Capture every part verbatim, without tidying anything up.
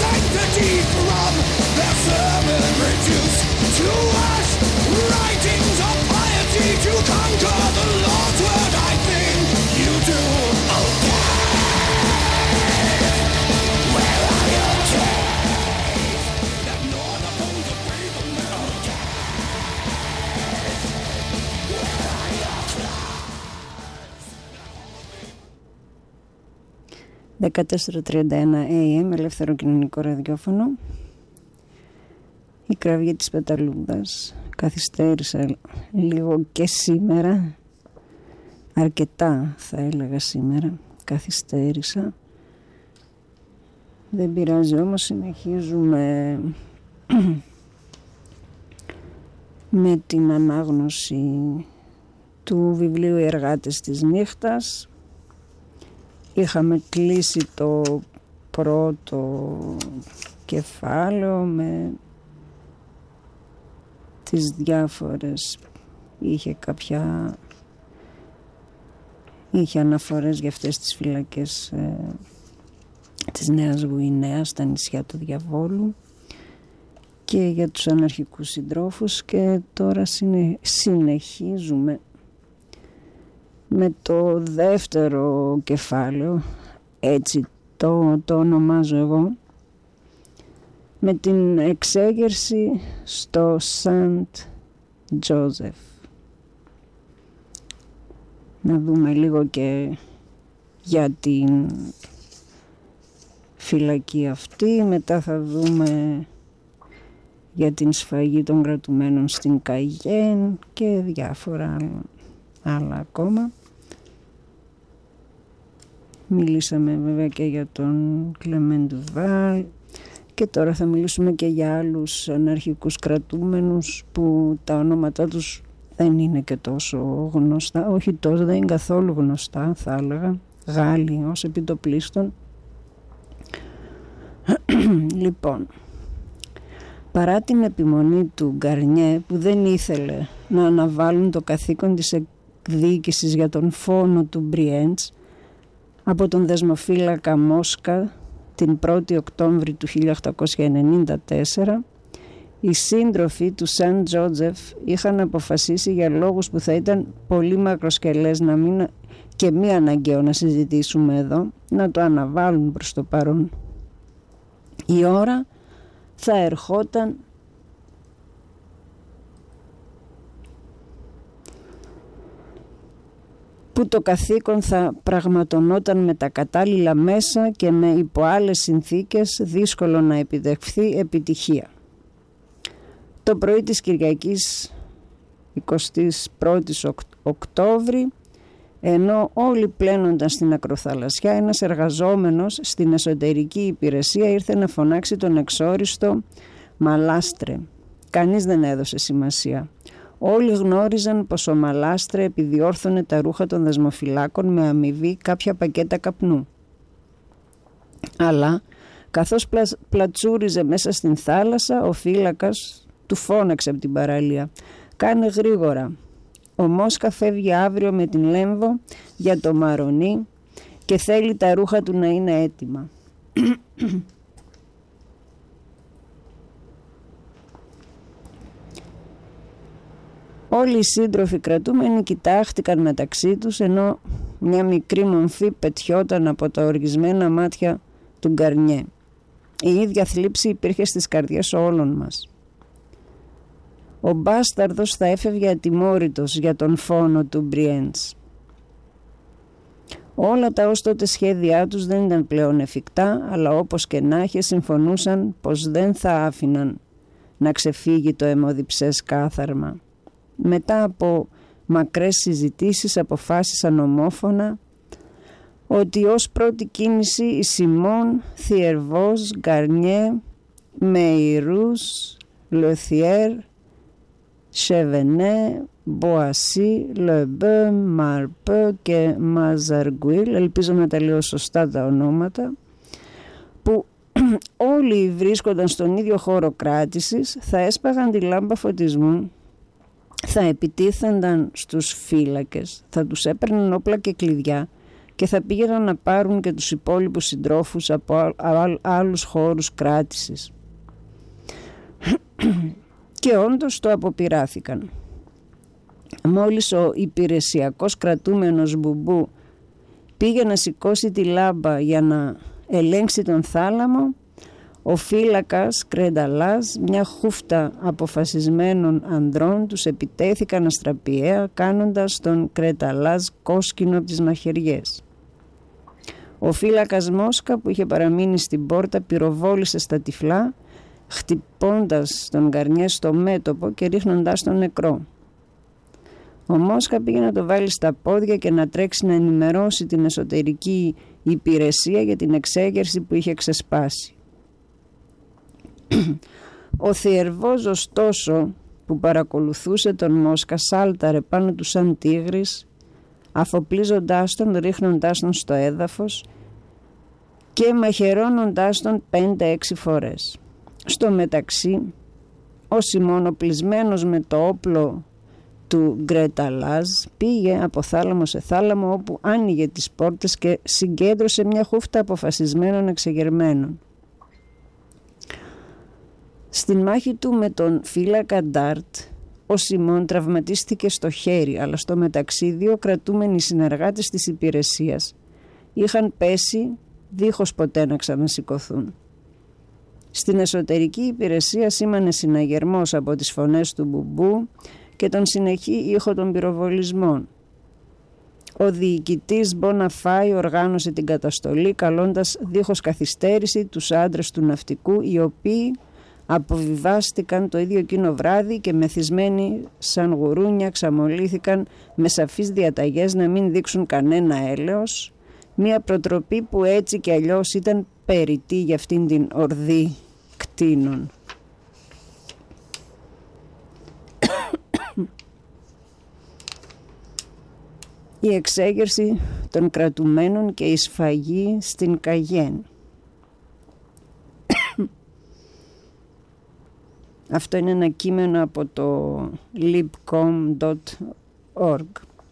sanctity from their sermon reduced to ash. Writings of piety to conquer the Lord's word, I think you do. Oh God, where are your days? That Lord upon the faith of men. Oh God, where are your clouds? δεκατέσσερα τριάντα ένα έι εμ, ελεύθερο κοινωνικό ραδιόφωνο. Η κραυγή της πεταλούδας. Καθυστέρησα λίγο και σήμερα, αρκετά θα έλεγα σήμερα, καθυστέρησα. Δεν πειράζει όμως, συνεχίζουμε με την ανάγνωση του βιβλίου «Οι εργάτες της νύχτας». Είχαμε κλείσει το πρώτο κεφάλαιο με τις διάφορες, είχε κάποια, είχε αναφορές για αυτές τις φυλακές ε, της Νέας Γουινέας, στα νησιά του Διαβόλου, και για τους αναρχικούς συντρόφους. Και τώρα συνε, συνεχίζουμε με το δεύτερο κεφάλαιο, έτσι το, το ονομάζω εγώ, με την εξέγερση στο Σαντ Τζόζεφ. Να δούμε λίγο και για την φυλακή αυτή. Μετά θα δούμε για την σφαγή των κρατουμένων στην Καγιέν και διάφορα άλλα ακόμα. Μιλήσαμε βέβαια και για τον Κλεμέν Ντουβάλ. Και τώρα θα μιλήσουμε και για άλλους αναρχικούς κρατούμενους που τα ονόματά τους δεν είναι και τόσο γνωστά, όχι τόσο, δεν είναι καθόλου γνωστά θα έλεγα, Γάλλοι ως επιτοπλίστων. Λοιπόν, παρά την επιμονή του Γκαρνιέ που δεν ήθελε να αναβάλουν το καθήκον της εκδίκησης για τον φόνο του Μπριέντς από τον δεσμοφύλακα Μόσκα την πρώτη Οκτώβρη του χίλια οκτακόσια ενενήντα τέσσερα, οι σύντροφοι του Σαντ Τζόζεφ είχαν αποφασίσει για λόγους που θα ήταν πολύ μακροσκελές να μην, και μη αναγκαίο να συζητήσουμε εδώ, να το αναβάλουν προς το παρόν. Η ώρα θα ερχόταν που το καθήκον θα πραγματονόταν με τα κατάλληλα μέσα και με υπό άλλες συνθήκες δύσκολο να επιδεχθεί επιτυχία. Το πρωί της Κυριακής εικοστής πρώτης Οκτώβρη, ενώ όλοι πλένονταν στην ακροθαλασσιά, ένας εργαζόμενος στην εσωτερική υπηρεσία ήρθε να φωνάξει τον εξόριστο Μαλάστρε. Κανείς δεν έδωσε σημασία. Όλοι γνώριζαν πως ο Μαλάστρε επιδιόρθωνε τα ρούχα των δεσμοφυλάκων με αμοιβή κάποια πακέτα καπνού. Αλλά καθώς πλα... πλατσούριζε μέσα στην θάλασσα, ο φύλακας του φώναξε από την παραλία: «Κάνε γρήγορα, ο Μόσκα φεύγει αύριο με την Λέμβο για το Μαρονί και θέλει τα ρούχα του να είναι έτοιμα». Όλοι οι σύντροφοι κρατούμενοι κοιτάχτηκαν μεταξύ τους, ενώ μια μικρή μομφή πετιόταν από τα οργισμένα μάτια του Γκαρνιέ. Η ίδια θλίψη υπήρχε στις καρδιές όλων μας. Ο μπάσταρδος θα έφευγε ατιμόρυτος για τον φόνο του Μπριέντς. Όλα τα ως τότε σχέδιά τους δεν ήταν πλέον εφικτά, αλλά όπως και να έχει συμφωνούσαν πως δεν θα άφηναν να ξεφύγει το αιμοδιψές κάθαρμα. Μετά από μακρές συζητήσεις αποφάσισαν ομόφωνα ότι ως πρώτη κίνηση η Σιμών, Θιερβός, Γκαρνιέ, Μεϊρούς, Λεθιέρ, Σεβενέ, Μποασί, Λεμπέ, Μαρπέ και Μαζαργουίλ, ελπίζω να τα λέω σωστά τα ονόματα, που όλοι βρίσκονταν στον ίδιο χώρο κράτησης, θα έσπαγαν τη λάμπα φωτισμού, θα επιτίθενταν στους φύλακες, θα τους έπαιρναν όπλα και κλειδιά και θα πήγαιναν να πάρουν και τους υπόλοιπους συντρόφους από άλλους χώρους κράτησης. Και όντως το αποπειράθηκαν. Μόλις ο υπηρεσιακός κρατούμενος Μπουμπού πήγε να σηκώσει τη λάμπα για να ελέγξει τον θάλαμο, ο φύλακας Κρενταλάς, μια χούφτα αποφασισμένων ανδρών, τους επιτέθηκαν αστραπιαία, κάνοντας τον Κρενταλάς κόσκινο από τις μαχαιριές. Ο φύλακας Μόσκα, που είχε παραμείνει στην πόρτα, πυροβόλησε στα τυφλά, χτυπώντας τον Γκαρνιέ στο μέτωπο και ρίχνοντάς τον νεκρό. Ο Μόσκα πήγε να το βάλει στα πόδια και να τρέξει να ενημερώσει την εσωτερική υπηρεσία για την εξέγερση που είχε ξεσπάσει. Ο Θιερβός, ωστόσο, που παρακολουθούσε τον Μόσκα, σάλταρε πάνω του σαν τίγρης, αφοπλίζοντάς τον, ρίχνοντάς τον στο έδαφος και μαχαιρώνοντάς τον πέντε-έξι φορές. Στο μεταξύ, ο Σιμών, οπλισμένος με το όπλο του Γκρεταλάζ, πήγε από θάλαμο σε θάλαμο, όπου άνοιγε τις πόρτες και συγκέντρωσε μια χούφτα αποφασισμένων εξεγερμένων. Στην μάχη του με τον φύλακα Ντάρτ, ο Σιμών τραυματίστηκε στο χέρι, αλλά στο μεταξύ δύο κρατούμενοι συνεργάτες της υπηρεσίας είχαν πέσει δίχως ποτέ να ξανασηκωθούν. Στην εσωτερική υπηρεσία σήμανε συναγερμός από τις φωνές του Μπουμπού και τον συνεχή ήχο των πυροβολισμών. Ο διοικητής Μποναφάι οργάνωσε την καταστολή, καλώντας δίχως καθυστέρηση τους άντρες του ναυτικού, οι οποίοι αποβιβάστηκαν το ίδιο εκείνο βράδυ και μεθυσμένοι σαν γουρούνια ξαμολύθηκαν με σαφείς διαταγές να μην δείξουν κανένα έλεος, μια προτροπή που έτσι και αλλιώς ήταν περιττή για αυτήν την ορδή κτήνων. Η εξέγερση των κρατουμένων και η σφαγή στην Καγέν. Αυτό είναι ένα κείμενο από το libcom τελεία org.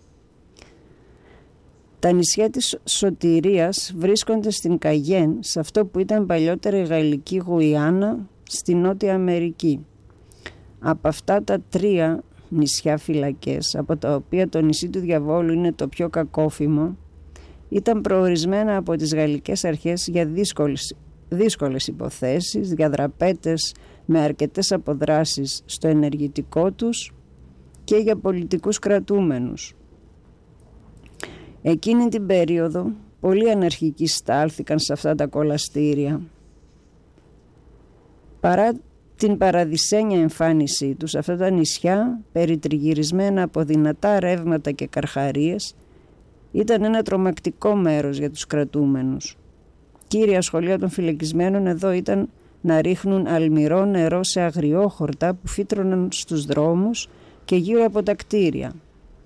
Τα νησιά της Σωτηρίας βρίσκονται στην Καγέν, σε αυτό που ήταν παλιότερα η Γαλλική Γουιάννα, στη Νότια Αμερική. Από αυτά τα τρία νησιά φυλακές, από τα οποία το νησί του Διαβόλου είναι το πιο κακόφημο, ήταν προορισμένα από τις γαλλικές αρχές για δύσκολες, δύσκολες υποθέσεις, για δραπέτες με αρκετές αποδράσεις στο ενεργητικό τους και για πολιτικούς κρατούμενους. Εκείνη την περίοδο πολλοί αναρχικοί στάλθηκαν σε αυτά τα κολαστήρια. Παρά την παραδεισένια εμφάνισή τους, αυτά τα νησιά, περιτριγυρισμένα από δυνατά ρεύματα και καρχαρίες, ήταν ένα τρομακτικό μέρος για τους κρατούμενους. Κύρια σχολεία των φυλακισμένων εδώ ήταν να ρίχνουν αλμυρό νερό σε αγριόχορτα που φύτρωναν στους δρόμους και γύρω από τα κτίρια.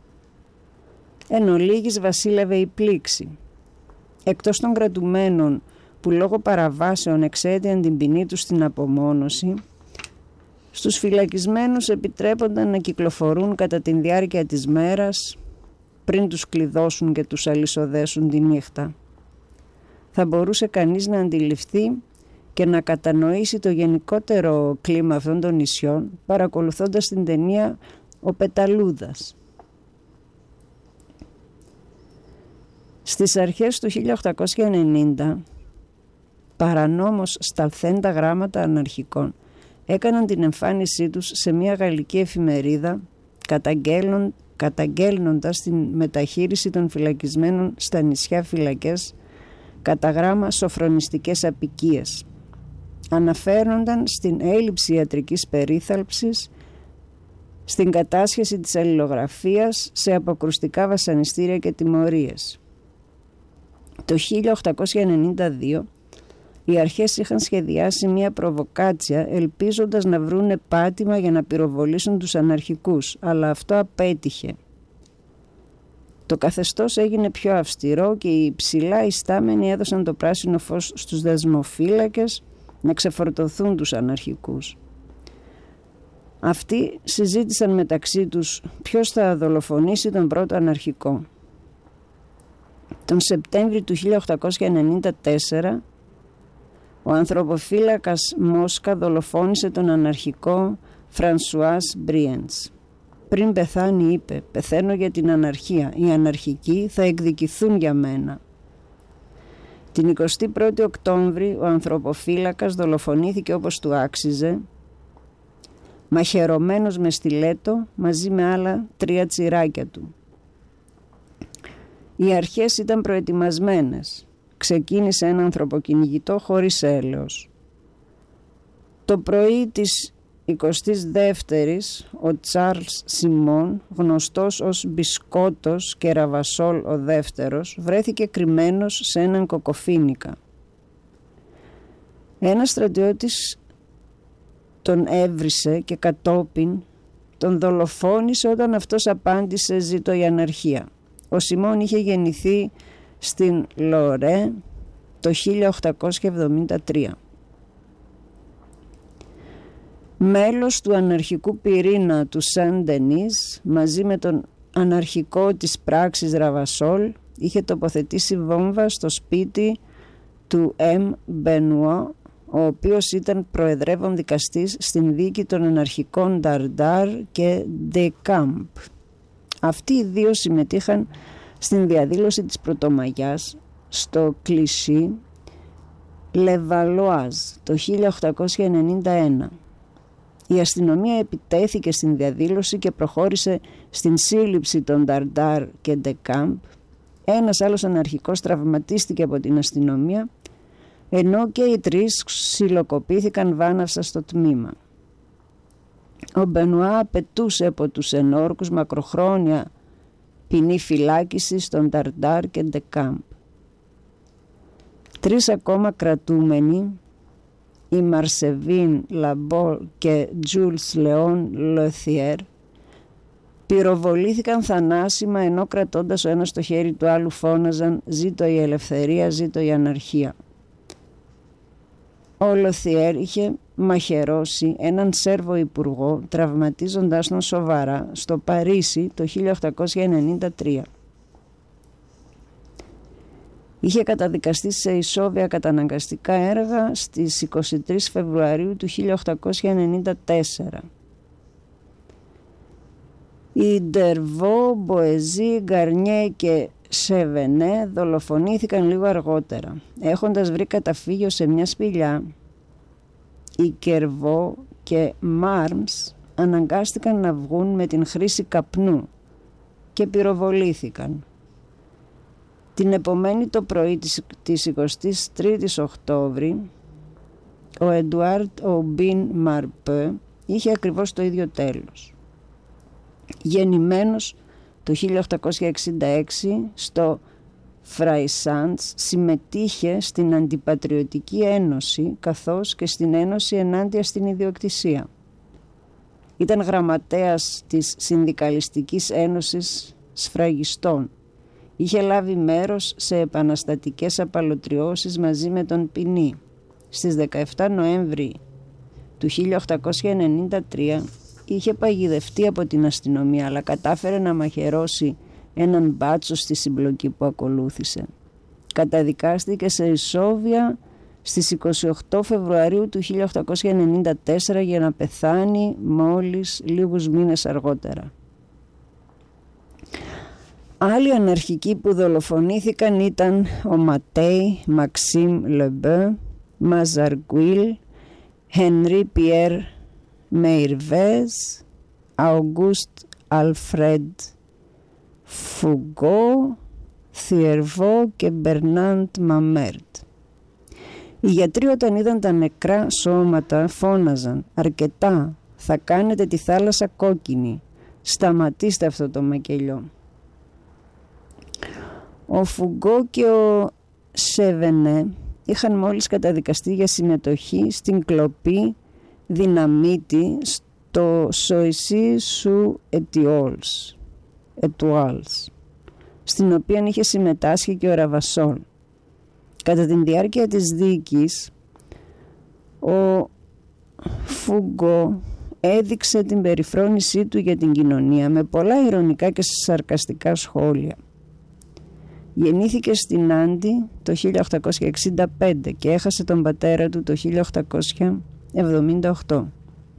Εν ολίγης βασίλευε η πλήξη. Εκτός των κρατουμένων που λόγω παραβάσεων εξαίτιαν την ποινή τους στην απομόνωση, στους φυλακισμένους επιτρέπονταν να κυκλοφορούν κατά τη διάρκεια της μέρας πριν τους κλειδώσουν και τους αλυσοδέσουν τη νύχτα. Θα μπορούσε κανείς να αντιληφθεί και να κατανοήσει το γενικότερο κλίμα αυτών των νησιών παρακολουθώντας την ταινία «Ο Πεταλούδας». Στις αρχές του χίλια οκτακόσια ενενήντα, παρανόμως σταλθέντα γράμματα αναρχικών έκαναν την εμφάνισή τους σε μια γαλλική εφημερίδα, καταγγέλνον, καταγγέλνοντας την μεταχείριση των φυλακισμένων στα νησιά φυλακές κατά γράμμα σοφρονιστικές απικίες. Αναφέρονταν στην έλλειψη ιατρικής περίθαλψης, στην κατάσχεση της αλληλογραφίας, σε αποκρουστικά βασανιστήρια και τιμωρίες. Το χίλια οκτακόσια ενενήντα δύο οι αρχές είχαν σχεδιάσει μια προβοκάτσια ελπίζοντας να βρούνε πάτημα για να πυροβολήσουν τους αναρχικούς, αλλά αυτό απέτυχε. Το καθεστώς έγινε πιο αυστηρό και οι ψηλά ιστάμενοι έδωσαν το πράσινο φως στους δεσμοφύλακες να ξεφορτωθούν τους αναρχικούς. Αυτοί συζήτησαν μεταξύ τους ποιος θα δολοφονήσει τον πρώτο αναρχικό. Τον Σεπτέμβρη του χίλια οκτακόσια ενενήντα τέσσερα ο ανθρωποφύλακας Μόσκα δολοφόνησε τον αναρχικό Φρανσουάς Μπρίενς. Πριν πεθάνει είπε «Πεθαίνω για την αναρχία, οι αναρχικοί θα εκδικηθούν για μένα». Την εικοστή πρώτη Οκτώβρη ο ανθρωποφύλακας δολοφονήθηκε όπως του άξιζε, μαχαιρωμένος με στιλέτο μαζί με άλλα τρία τσιράκια του. Οι αρχές ήταν προετοιμασμένες. Ξεκίνησε ένα ανθρωποκυνηγητό χωρίς έλεος. Το πρωί της εικοστής δεύτερης ο Τσάρλς Σιμών, γνωστός ως Μπισκότος και Ραβασόλ ο δεύτερος, βρέθηκε κρυμμένος σε έναν κοκοφίνικα. Ένας στρατιώτης τον έβρισε και κατόπιν τον δολοφόνησε όταν αυτός απάντησε «Ζήτω η αναρχία». Ο Σιμών είχε γεννηθεί στην Λορέ το χίλια οκτακόσια εβδομήντα τρία. Μέλος του αναρχικού πυρήνα του Σεν Ντενίς, μαζί με τον αναρχικό της πράξης Ραβασόλ, είχε τοποθετήσει βόμβα στο σπίτι του Εμ Μπενουά, ο οποίος ήταν προεδρεύων δικαστής στην δίκη των αναρχικών Νταρντάρ και Ντεκάμπ. Αυτοί οι δύο συμμετείχαν στην διαδήλωση της Πρωτομαγιάς στο Κλισί Λεβαλοάζ το χίλια οκτακόσια ενενήντα ένα. Η αστυνομία επιτέθηκε στην διαδήλωση και προχώρησε στην σύλληψη των Νταρντάρ και Ντεκάμπ. Ένας άλλος αναρχικός τραυματίστηκε από την αστυνομία, ενώ και οι τρεις ξυλοκοπήθηκαν βάναυσα στο τμήμα. Ο Μπενουά απαιτούσε από τους ενόρκους μακροχρόνια ποινή φυλάκισης στον Νταρντάρ και Ντεκάμπ. Τρεις ακόμα κρατούμενοι, η Μαρσεβίν Λαμπόλ και Τζούλς Λεόν Λοθιέρ, πυροβολήθηκαν θανάσιμα ενώ κρατώντας ο ένας το χέρι του άλλου φώναζαν «Ζήτω η ελευθερία, ζήτω η αναρχία». Ο Λοθιέρ είχε μαχαιρώσει έναν Σέρβο υπουργό, τραυματίζοντάς τον σοβαρά στο Παρίσι το χίλια οκτακόσια ενενήντα τρία. Είχε καταδικαστεί σε ισόβια καταναγκαστικά έργα στις εικοστή τρίτη Φεβρουαρίου του χίλια οκτακόσια ενενήντα τέσσερα. Οι Ντερβό, Μποεζί, Γκαρνιέ και Σεβενέ δολοφονήθηκαν λίγο αργότερα. Έχοντας βρει καταφύγιο σε μια σπηλιά, οι Κερβό και Μάρμς αναγκάστηκαν να βγουν με την χρήση καπνού και πυροβολήθηκαν. Την επομένη το πρωί της εικοστής τρίτης Οκτώβρη, ο Εντουάρτ Ομπίν Μαρπέ είχε ακριβώς το ίδιο τέλος. Γεννημένος το χίλια οκτακόσια εξήντα έξι στο Φραϊσάντς, συμμετείχε στην Αντιπατριωτική Ένωση καθώς και στην Ένωση ενάντια στην ιδιοκτησία. Ήταν γραμματέας της Συνδικαλιστικής Ένωσης Σφραγιστών. Είχε λάβει μέρος σε επαναστατικές απαλωτριώσεις μαζί με τον Πινί. Στις δεκαεφτά Νοέμβρη του χίλια οκτακόσια ενενήντα τρία είχε παγιδευτεί από την αστυνομία, αλλά κατάφερε να μαχαιρώσει έναν μπάτσο στη συμπλοκή που ακολούθησε. Καταδικάστηκε σε ισόβια στις εικοστή ογδόη Φεβρουαρίου του χίλια οκτακόσια ενενήντα τέσσερα για να πεθάνει μόλις λίγους μήνες αργότερα. Άλλοι αναρχικοί που δολοφονήθηκαν ήταν ο Ματέι Μαξίμ Λεμπέ, Μαζαργκουίλ, Χενρί Πιέρ Μεϊρβέζ, Αουγκούστ Αλφρέντ Φουγκό, Θιερβό και Μπερνάντ Μαμέρτ. Οι γιατροί όταν είδαν τα νεκρά σώματα φώναζαν «Αρκετά, θα κάνετε τη θάλασσα κόκκινη, σταματήστε αυτό το μακελιό». Ο Φουγκό και ο Σεβενέ είχαν μόλις καταδικαστεί για συμμετοχή στην κλοπή δυναμίτη στο Σοϊσί Σου Ετουάλς, στην οποία είχε συμμετάσχει και ο Ραβασόλ. Κατά την διάρκεια της δίκης, ο Φουγκό έδειξε την περιφρόνησή του για την κοινωνία με πολλά ειρωνικά και σαρκαστικά σχόλια. Γεννήθηκε στην Άντι το χίλια οκτακόσια εξήντα πέντε και έχασε τον πατέρα του το χίλια οκτακόσια εβδομήντα οκτώ.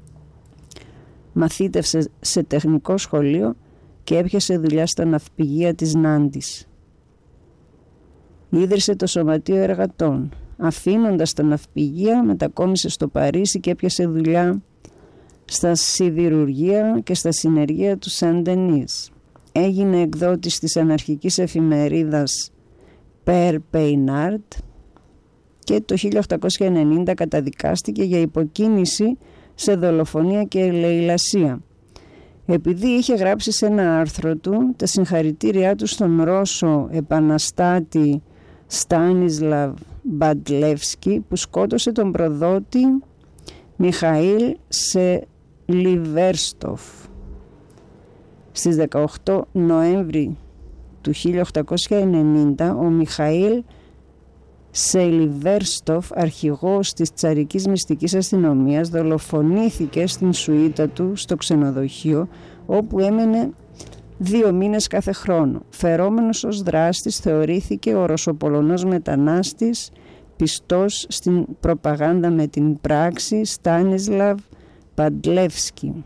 Μαθήτευσε σε τεχνικό σχολείο και έπιασε δουλειά στα ναυπηγεία της Νάντης. Ίδρυσε το Σωματείο Εργατών. Αφήνοντας τα ναυπηγεία, μετακόμισε στο Παρίσι και έπιασε δουλειά στα σιδηρουργεία και στα συνεργεία του Σεν Ντενίς. Έγινε εκδότης της αναρχικής εφημερίδας Père Peinard και το χίλια οκτακόσια ενενήντα καταδικάστηκε για υποκίνηση σε δολοφονία και λαιλασία. Επειδή είχε γράψει σε ένα άρθρο του τα συγχαρητήριά του στον Ρώσο επαναστάτη Στάνισλαβ Μπαντλεύσκι που σκότωσε τον προδότη Μιχαήλ Σελιβέρστοφ. Στις δεκαοκτώ Νοέμβρη του χίλια οκτακόσια ενενήντα ο Μιχαήλ Σελιβέρστοφ, αρχηγός της τσαρικής μυστικής αστυνομίας, δολοφονήθηκε στην σουίτα του στο ξενοδοχείο όπου έμενε δύο μήνες κάθε χρόνο. Φερόμενος ως δράστης θεωρήθηκε ο Ρωσοπολωνός μετανάστης πιστός στην προπαγάνδα με την πράξη Στάνισλαβ Παντλεύσκι.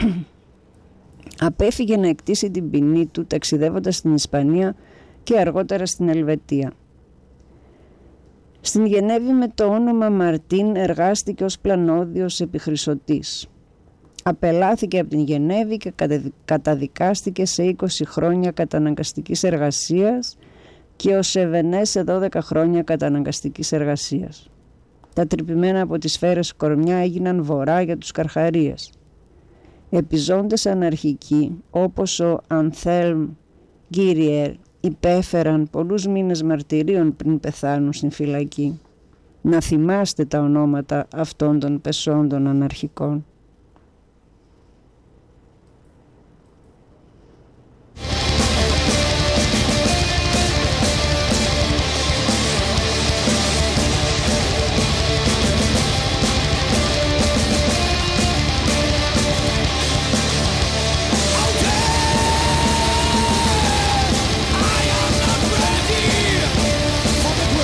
Απέφυγε να εκτίσει την ποινή του ταξιδεύοντας στην Ισπανία και αργότερα στην Ελβετία. Στην Γενέβη με το όνομα Μαρτίν εργάστηκε ως πλανόδιος επιχρυσωτής. Απελάθηκε από την Γενέβη και καταδικάστηκε σε είκοσι χρόνια καταναγκαστικής εργασίας και ο Σεβενέ σε δώδεκα χρόνια καταναγκαστικής εργασίας. Τα τρυπημένα από τις σφαίρες κορμιά έγιναν βορρά για τους καρχαρίες. Επιζώντες αναρχικοί όπως ο Ανθέλμ Γκίριερ υπέφεραν πολλούς μήνες μαρτυρίων πριν πεθάνουν στην φυλακή. Να θυμάστε τα ονόματα αυτών των πεσόντων αναρχικών.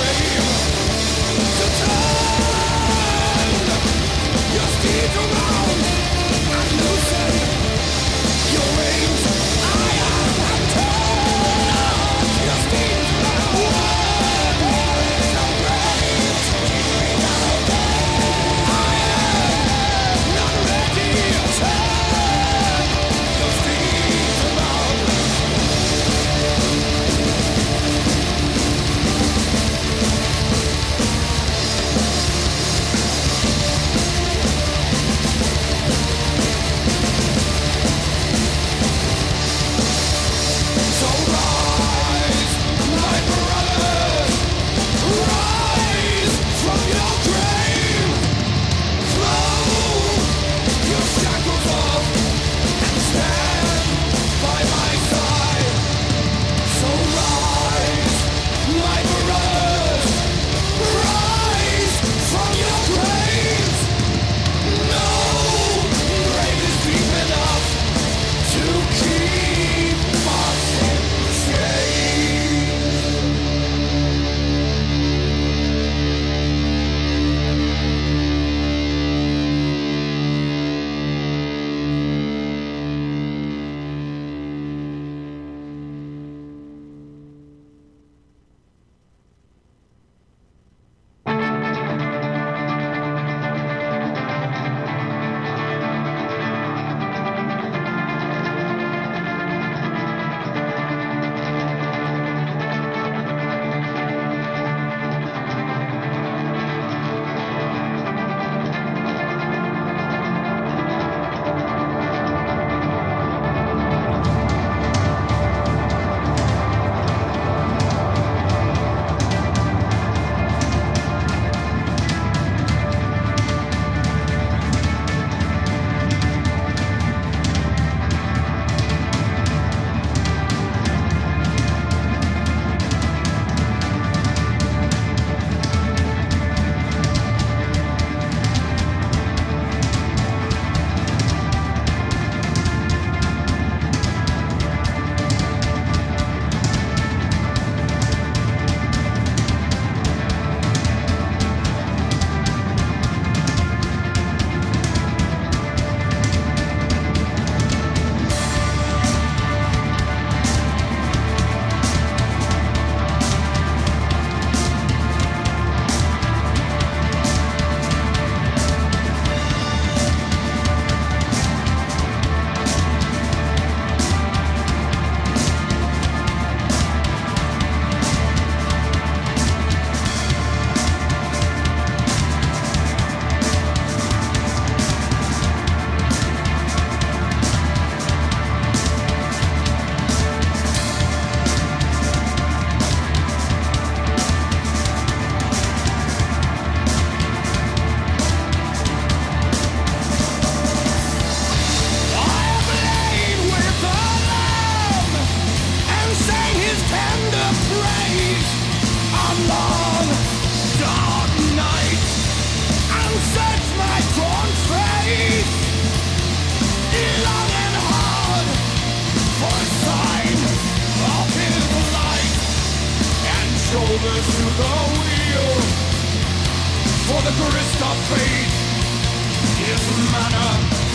Tomorrow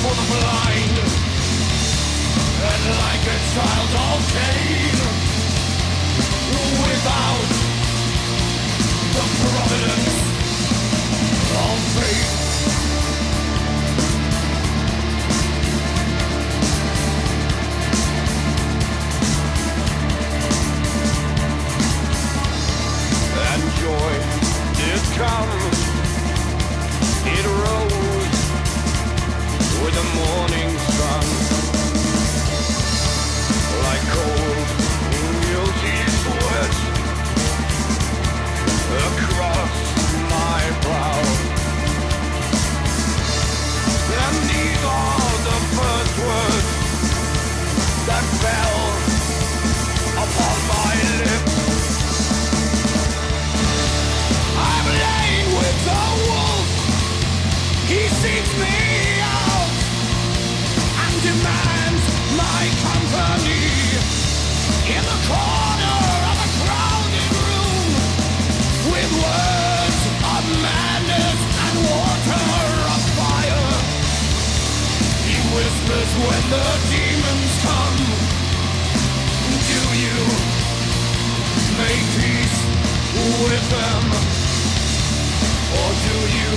for the blind, and like a child of pain, without the providence of fate. And joy did come, it rose with the morning sun, like cold guilty sweat across my brow. And these are the first words that fell upon my lips. I'm laying with the wolf, he seeks me out and demands my company in the corner of a crowded room, with words of madness and water of fire. He whispers when the demons come, do you make peace with them, or do you,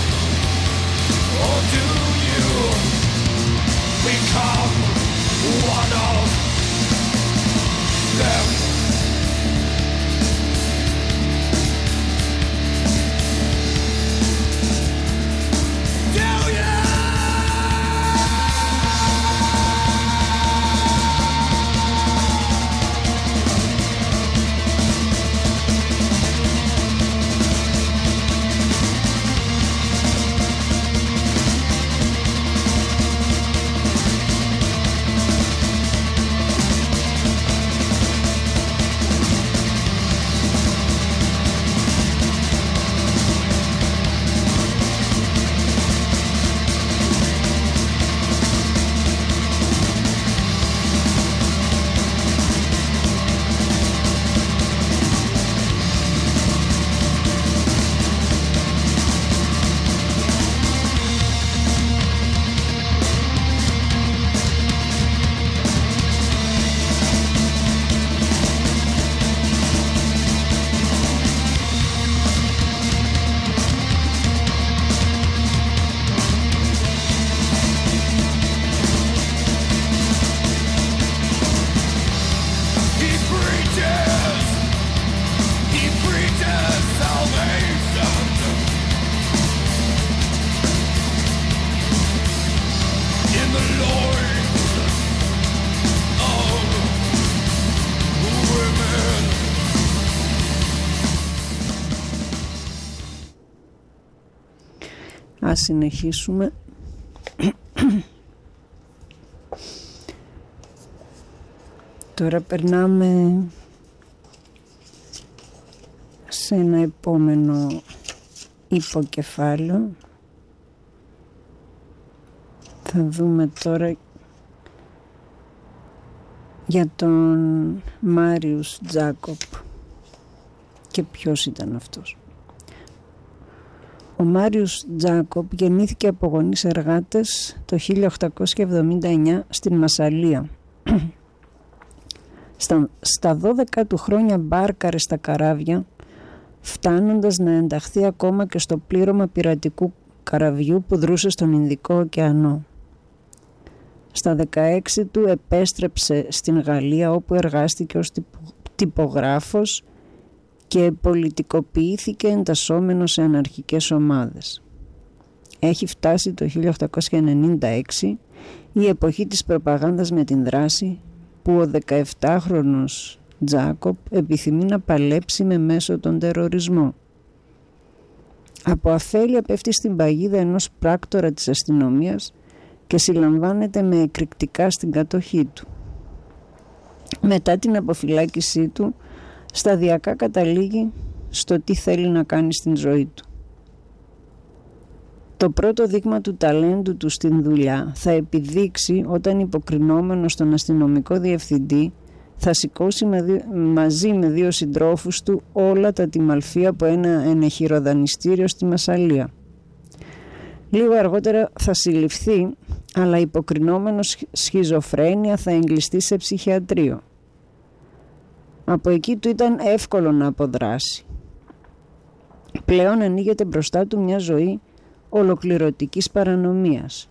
or do you become one of them? Do you? Ας συνεχίσουμε. Τώρα περνάμε σε ένα επόμενο υποκεφάλαιο. Θα δούμε τώρα για τον Μάριους Τζάκοπ και ποιος ήταν αυτός. Ο Μάριους Τζάκοπ γεννήθηκε από γονείς εργάτες το χίλια οκτακόσια εβδομήντα εννιά στην Μασσαλία. Στα, στα δώδεκα του χρόνια μπάρκαρε στα καράβια, φτάνοντας να ενταχθεί ακόμα και στο πλήρωμα πειρατικού καραβιού που δρούσε στον Ινδικό ωκεανό. Στα δεκαέξι του επέστρεψε στην Γαλλία, όπου εργάστηκε ως τυπογράφος και πολιτικοποιήθηκε εντασσόμενος σε αναρχικές ομάδες. Έχει φτάσει το χίλια οκτακόσια ενενήντα έξι η εποχή της προπαγάνδας με την δράση, που ο δεκαεφτάχρονος Τζάκοπ επιθυμεί να παλέψει με μέσο τον τερορισμό. Από αφέλεια πέφτει στην παγίδα ενός πράκτορα της αστυνομίας και συλλαμβάνεται με εκρηκτικά στην κατοχή του. Μετά την αποφυλάκησή του, σταδιακά καταλήγει στο τι θέλει να κάνει στην ζωή του. Το πρώτο δείγμα του ταλέντου του στην δουλειά θα επιδείξει όταν, υποκρινόμενος στον αστυνομικό διευθυντή, θα σηκώσει μαζί με δύο συντρόφους του όλα τα τιμαλφή από ένα ενεχειροδανιστήριο στη Μασσαλία. Λίγο αργότερα θα συλληφθεί αλλά υποκρινόμενος σχιζοφρένεια θα εγκλειστεί σε ψυχιατρίο. Από εκεί του ήταν εύκολο να αποδράσει. Πλέον ανοίγεται μπροστά του μια ζωή ολοκληρωτικής παρανομίας.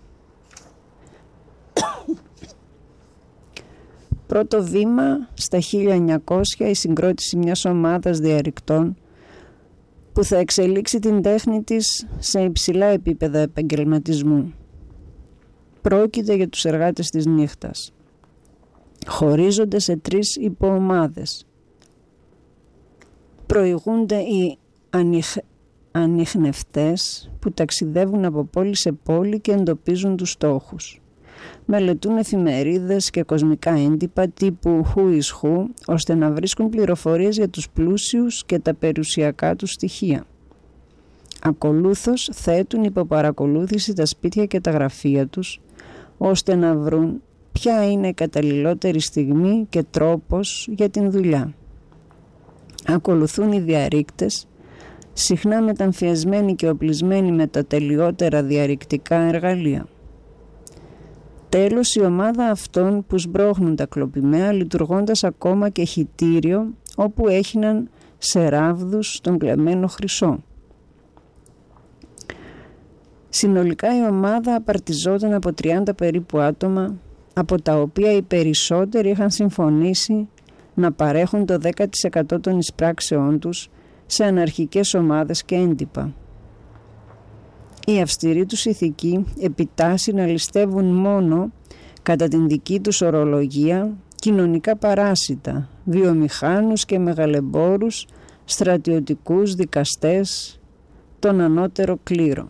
Πρώτο βήμα στα χίλια εννιακόσια η συγκρότηση μιας ομάδας διαρρηκτών που θα εξελίξει την τέχνη της σε υψηλά επίπεδα επαγγελματισμού. Πρόκειται για τους εργάτες της νύχτας. Χωρίζονται σε τρεις υποομάδες. Προηγούνται οι ανιχ... ανιχνευτές που ταξιδεύουν από πόλη σε πόλη και εντοπίζουν τους στόχους. Μελετούν εφημερίδες και κοσμικά έντυπα τύπου Who is Who, ώστε να βρίσκουν πληροφορίες για τους πλούσιους και τα περιουσιακά τους στοιχεία. Ακολούθως θέτουν υπό παρακολούθηση τα σπίτια και τα γραφεία τους, ώστε να βρουν ποια είναι η καταλληλότερη στιγμή και τρόπος για την δουλειά. Ακολουθούν οι διαρρήκτες, συχνά μεταμφιεσμένοι και οπλισμένοι με τα τελειότερα διαρρηκτικά εργαλεία. Τέλος, η ομάδα αυτών που σμπρώχνουν τα κλοπημαία, λειτουργώντας ακόμα και χυτήριο όπου έχιναν σε ράβδους τον κλεμμένο χρυσό. Συνολικά η ομάδα απαρτιζόταν από τριάντα περίπου άτομα, από τα οποία οι περισσότεροι είχαν συμφωνήσει να παρέχουν το δέκα τοις εκατό των εισπράξεών τους σε αναρχικές ομάδες και έντυπα. Η αυστηρή τους ηθική επιτάσσει να ληστεύουν μόνο κατά την δική τους ορολογία κοινωνικά παράσιτα, βιομηχάνους και μεγαλεμπόρους, στρατιωτικούς, δικαστές, τον ανώτερο κλήρο.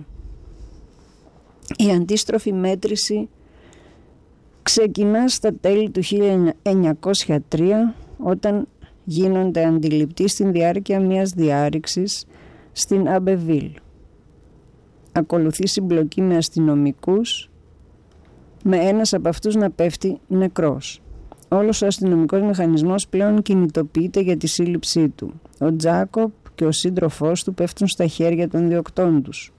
Η αντίστροφη μέτρηση ξεκινά στα τέλη του χίλια εννιακόσια τρία, όταν γίνονται αντιληπτοί στην διάρκεια μιας διάρρηξης στην Αμπεβίλ. Ακολουθεί συμπλοκή με αστυνομικούς, με ένας από αυτούς να πέφτει νεκρός. Όλος ο αστυνομικός μηχανισμός πλέον κινητοποιείται για τη σύλληψή του. Ο Τζάκοπ και ο σύντροφός του πέφτουν στα χέρια των διοκτών τους.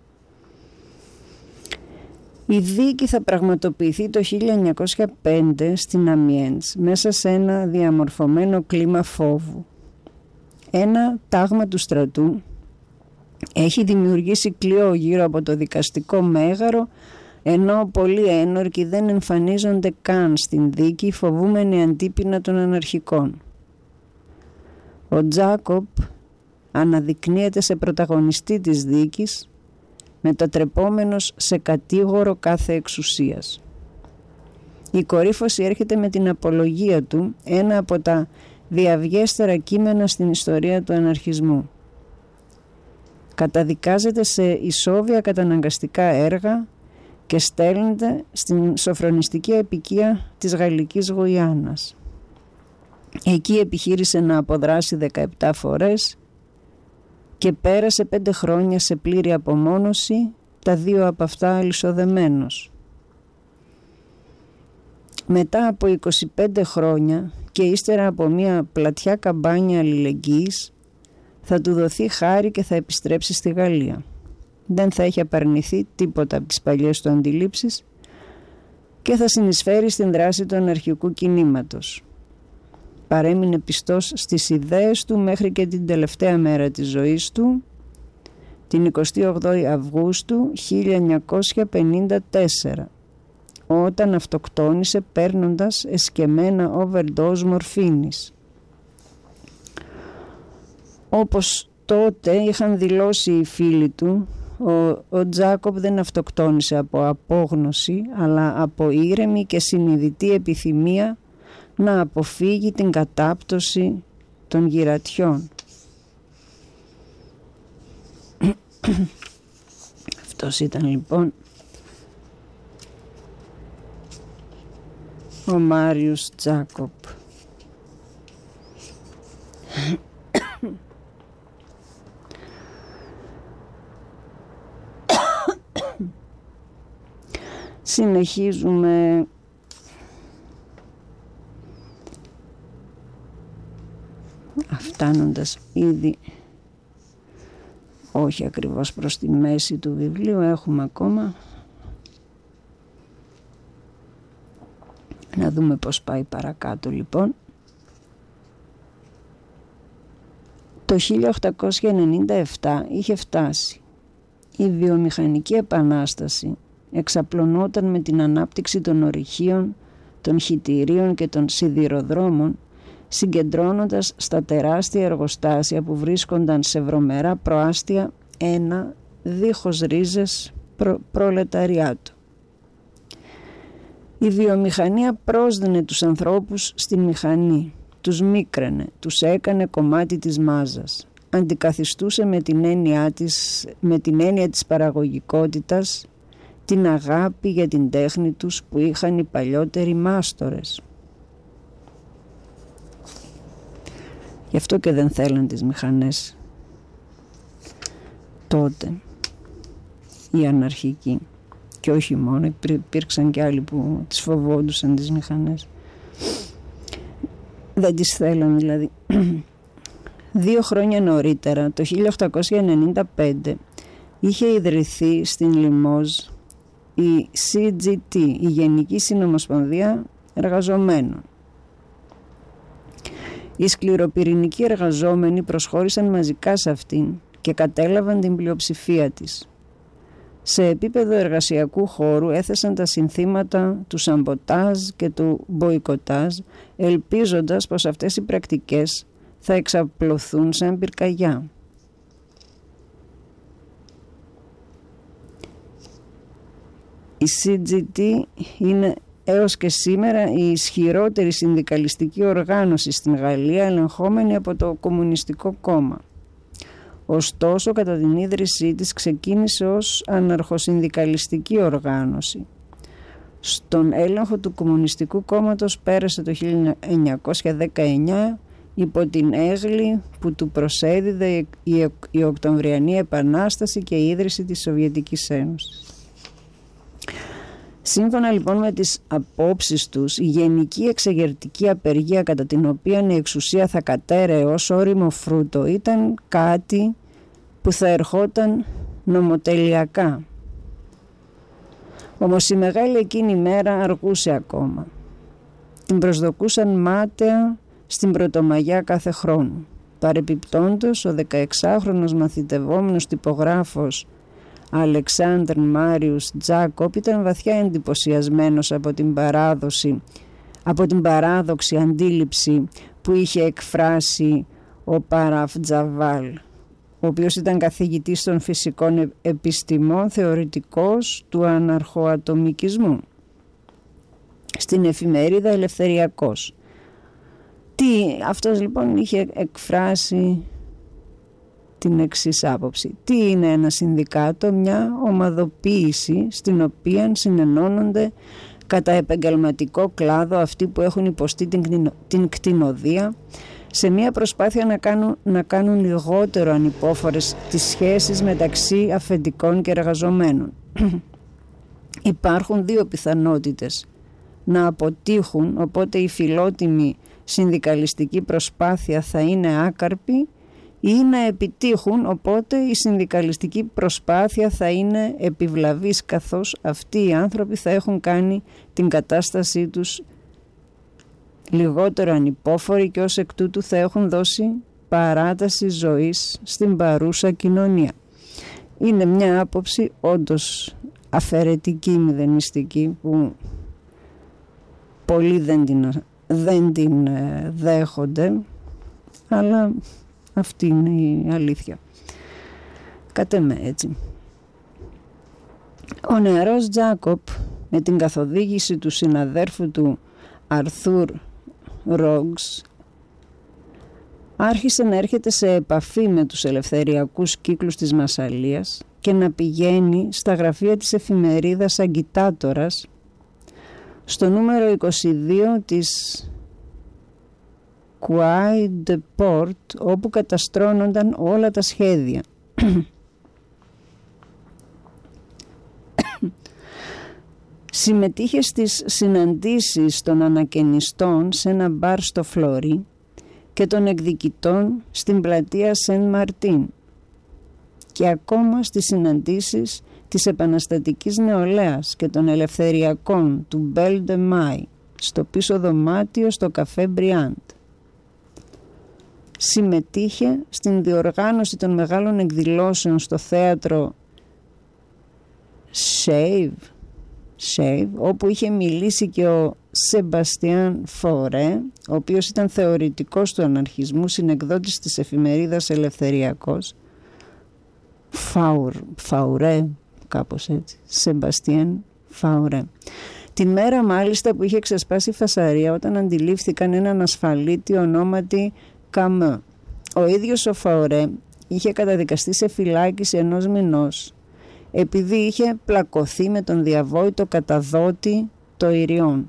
Η δίκη θα πραγματοποιηθεί το χίλια εννιακόσια πέντε στην Αμιέντς, μέσα σε ένα διαμορφωμένο κλίμα φόβου. Ένα τάγμα του στρατού έχει δημιουργήσει κλειό γύρω από το δικαστικό μέγαρο, ενώ πολλοί ένορκοι δεν εμφανίζονται καν στην δίκη, φοβούμενοι αντίπεινα των αναρχικών. Ο Τζάκοπ αναδεικνύεται σε πρωταγωνιστή της δίκης, μετατρεπόμενος σε κατήγορο κάθε εξουσίας. Η κορύφωση έρχεται με την απολογία του, ένα από τα διαβιέστερα κείμενα στην ιστορία του αναρχισμού. Καταδικάζεται σε ισόβια καταναγκαστικά έργα και στέλνεται στην σοφρονιστική αποικία της Γαλλικής Γουιάννας. Εκεί επιχείρησε να αποδράσει δεκαεπτά φορές και πέρασε πέντε χρόνια σε πλήρη απομόνωση, τα δύο από αυτά αλυσοδεμένος. Μετά από είκοσι πέντε χρόνια και ύστερα από μια πλατιά καμπάνια αλληλεγγύης, θα του δοθεί χάρη και θα επιστρέψει στη Γαλλία. Δεν θα έχει απαρνηθεί τίποτα από τις παλιές του αντιλήψεις και θα συνεισφέρει στην δράση του αναρχικού κινήματος. Παρέμεινε πιστός στις ιδέες του μέχρι και την τελευταία μέρα της ζωής του, την εικοστή όγδοη Αυγούστου χίλια εννιακόσια πενήντα τέσσερα, όταν αυτοκτόνησε παίρνοντας εσκεμμένα overdose μορφίνης. Όπως τότε είχαν δηλώσει οι φίλοι του, ο, ο Τζάκοπ δεν αυτοκτόνησε από απόγνωση, αλλά από ήρεμη και συνειδητή επιθυμία να αποφύγει την κατάπτωση των γυρατιών. Αυτός ήταν λοιπόν ο Μάριους Τζάκοπ. Συνεχίζουμε φτάνοντας ήδη όχι ακριβώς προς τη μέση του βιβλίου, έχουμε ακόμα Να δούμε πώς πάει παρακάτω λοιπόν. Το χίλια οκτακόσια ενενήντα επτά είχε φτάσει. Η βιομηχανική επανάσταση εξαπλωνόταν με την ανάπτυξη των ορυχείων, των χυτηρίων και των σιδηροδρόμων, συγκεντρώνοντας στα τεράστια εργοστάσια που βρίσκονταν σε βρωμερά προάστια ένα δίχως ρίζες προ, προλεταριάτο. Η βιομηχανία πρόσδινε τους ανθρώπους στην μηχανή, τους μίκραινε, τους έκανε κομμάτι της μάζας. Αντικαθιστούσε με την έννοια της, με την έννοια της παραγωγικότητας την αγάπη για την τέχνη τους που είχαν οι παλιότεροι μάστορες. Γι' αυτό και δεν θέλαν τις μηχανές τότε οι αναρχικοί, και όχι μόνο, υπήρξαν και άλλοι που τις φοβόντουσαν τις μηχανές, δεν τις θέλαν δηλαδή. Δύο χρόνια νωρίτερα, το χίλια οκτακόσια ενενήντα πέντε, είχε ιδρυθεί στην Λιμόζ η σι τζι τι, η Γενική Συνομοσπονδία Εργαζομένων. Οι σκληροπυρηνικοί εργαζόμενοι προσχώρησαν μαζικά σε αυτήν και κατέλαβαν την πλειοψηφία της. Σε επίπεδο εργασιακού χώρου έθεσαν τα συνθήματα του σαμποτάζ και του μποϊκοτάζ, ελπίζοντας πως αυτές οι πρακτικές θα εξαπλωθούν σαν πυρκαγιά. Η σι τζι τι είναι έως και σήμερα η ισχυρότερη συνδικαλιστική οργάνωση στην Γαλλία, ελεγχόμενη από το Κομμουνιστικό Κόμμα. Ωστόσο, κατά την ίδρυσή της ξεκίνησε ως αναρχοσυνδικαλιστική οργάνωση. Στον έλεγχο του Κομμουνιστικού Κόμματος πέρασε το χίλια εννιακόσια δεκαεννιά υπό την έγλη που του προσέδιδε η, η Οκτωβριανή Επανάσταση και η ίδρυση της Σοβιετικής Ένωσης. Σύμφωνα λοιπόν με τις απόψεις τους, η γενική εξεγερτική απεργία κατά την οποία η εξουσία θα κατέρεε ως ώριμο φρούτο ήταν κάτι που θα ερχόταν νομοτελειακά. Όμως η μεγάλη εκείνη μέρα αργούσε ακόμα. Την προσδοκούσαν μάταια στην Πρωτομαγιά κάθε χρόνο. Παρεπιπτόντως, ο δεκαεξάχρονος μαθητευόμενος τυπογράφος Αλεξάνδρ Μάριους Τζάκοπ ήταν βαθιά εντυπωσιασμένος από την παράδοση, από την παράδοξη αντίληψη που είχε εκφράσει ο Παράφ Τζαβάλ, ο οποίος ήταν καθηγητής των φυσικών επιστημών, θεωρητικός του αναρχοατομικισμού, στην εφημερίδα Ελευθεριακός. Τι, αυτός λοιπόν είχε εκφράσει την εξής άποψη. Τι είναι ένα συνδικάτο? Μια ομαδοποίηση στην οποία συνενώνονται κατά επαγγελματικό κλάδο αυτοί που έχουν υποστεί την, κτηνο, την κτηνοδία, σε μια προσπάθεια να κάνουν, να κάνουν λιγότερο ανυπόφορες τις σχέσεις μεταξύ αφεντικών και εργαζομένων. Υπάρχουν δύο πιθανότητες να αποτύχουν, οπότε η φιλότιμη συνδικαλιστική προσπάθεια θα είναι άκαρπη, ή να επιτύχουν, οπότε η συνδικαλιστική προσπάθεια θα είναι επιβλαβής, καθώς αυτοί οι άνθρωποι θα έχουν κάνει την κατάστασή τους λιγότερο ανυπόφορη και ως εκ τούτου θα έχουν δώσει παράταση ζωής στην παρούσα κοινωνία. Είναι μια άποψη όντως αφαιρετική, μηδενιστική, που πολλοί δεν την, δεν την δέχονται, αλλά αυτή είναι η αλήθεια. Κατ' εμέ έτσι. Ο νεαρός Τζάκοπ, με την καθοδήγηση του συναδέρφου του Αρθούρ Ρόγκς, άρχισε να έρχεται σε επαφή με τους ελευθεριακούς κύκλους της Μασσαλίας και να πηγαίνει στα γραφεία της εφημερίδας Αγκιτάτορας, στο νούμερο είκοσι δύο της Κουάι ντε Πόρτ, όπου καταστρώνονταν όλα τα σχέδια. Συμμετείχε στις συναντήσεις των ανακαινιστών σε ένα μπαρ στο Φλωρί και των εκδικητών στην πλατεία Σεν Μαρτίν, και ακόμα στις συναντήσεις της επαναστατικής νεολαίας και των ελευθεριακών του Μπέλ ντε Μάι στο πίσω δωμάτιο στο καφέ Μπριάντ. Συμμετείχε στην διοργάνωση των μεγάλων εκδηλώσεων στο θέατρο Shave, Shave, όπου είχε μιλήσει και ο Σεμπαστιάν Φαουρέ, ο οποίος ήταν θεωρητικός του αναρχισμού, συνεκδότης της εφημερίδας Ελευθεριακός. Φαουρ, Φαουρέ, κάπως έτσι, Σεμπαστιάν Φαουρέ. Την μέρα μάλιστα που είχε ξεσπάσει η φασαρία, όταν αντιλήφθηκαν έναν ασφαλίτη ονόματι Καμέ. Ο ίδιος ο Φαουρέ είχε καταδικαστεί σε φυλάκιση ενός μηνός, επειδή είχε πλακωθεί με τον διαβόητο καταδότη το Ιριών.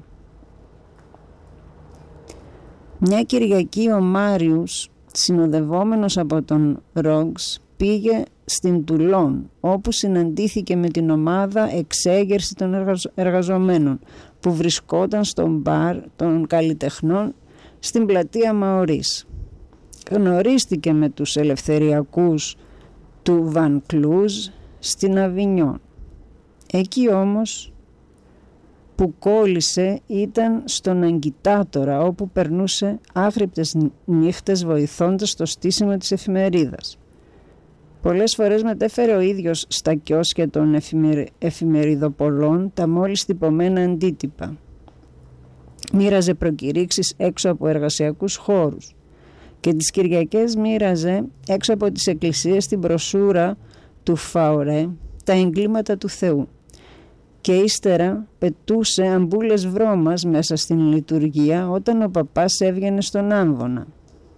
Μια Κυριακή ο Μάριους, συνοδευόμενος από τον Ρόγκς, πήγε στην Τουλόν, όπου συναντήθηκε με την ομάδα εξέγερση των εργαζομένων, που βρισκόταν στο μπαρ των καλλιτεχνών στην πλατεία Μαωρίς. Γνωρίστηκε με τους ελευθεριακούς του Βαν Κλούζ στην Αβινιόν. Εκεί όμως που κόλλησε ήταν στον Αγκιτάτορα, όπου περνούσε άγρυπτες νύχτες βοηθώντας στο στήσιμο της εφημερίδας. Πολλές φορές μετέφερε ο ίδιος στα κιόσκια των εφημερι... εφημεριδοπολών τα μόλις τυπωμένα αντίτυπα. Μοίραζε προκηρύξεις έξω από εργασιακούς χώρους και τις Κυριακές μοίραζε έξω από τις εκκλησίες την μπροσούρα του Φαουρέ, τα εγκλήματα του Θεού, και ύστερα πετούσε αμπούλες βρώμας μέσα στην λειτουργία όταν ο παπάς έβγαινε στον άμβονα.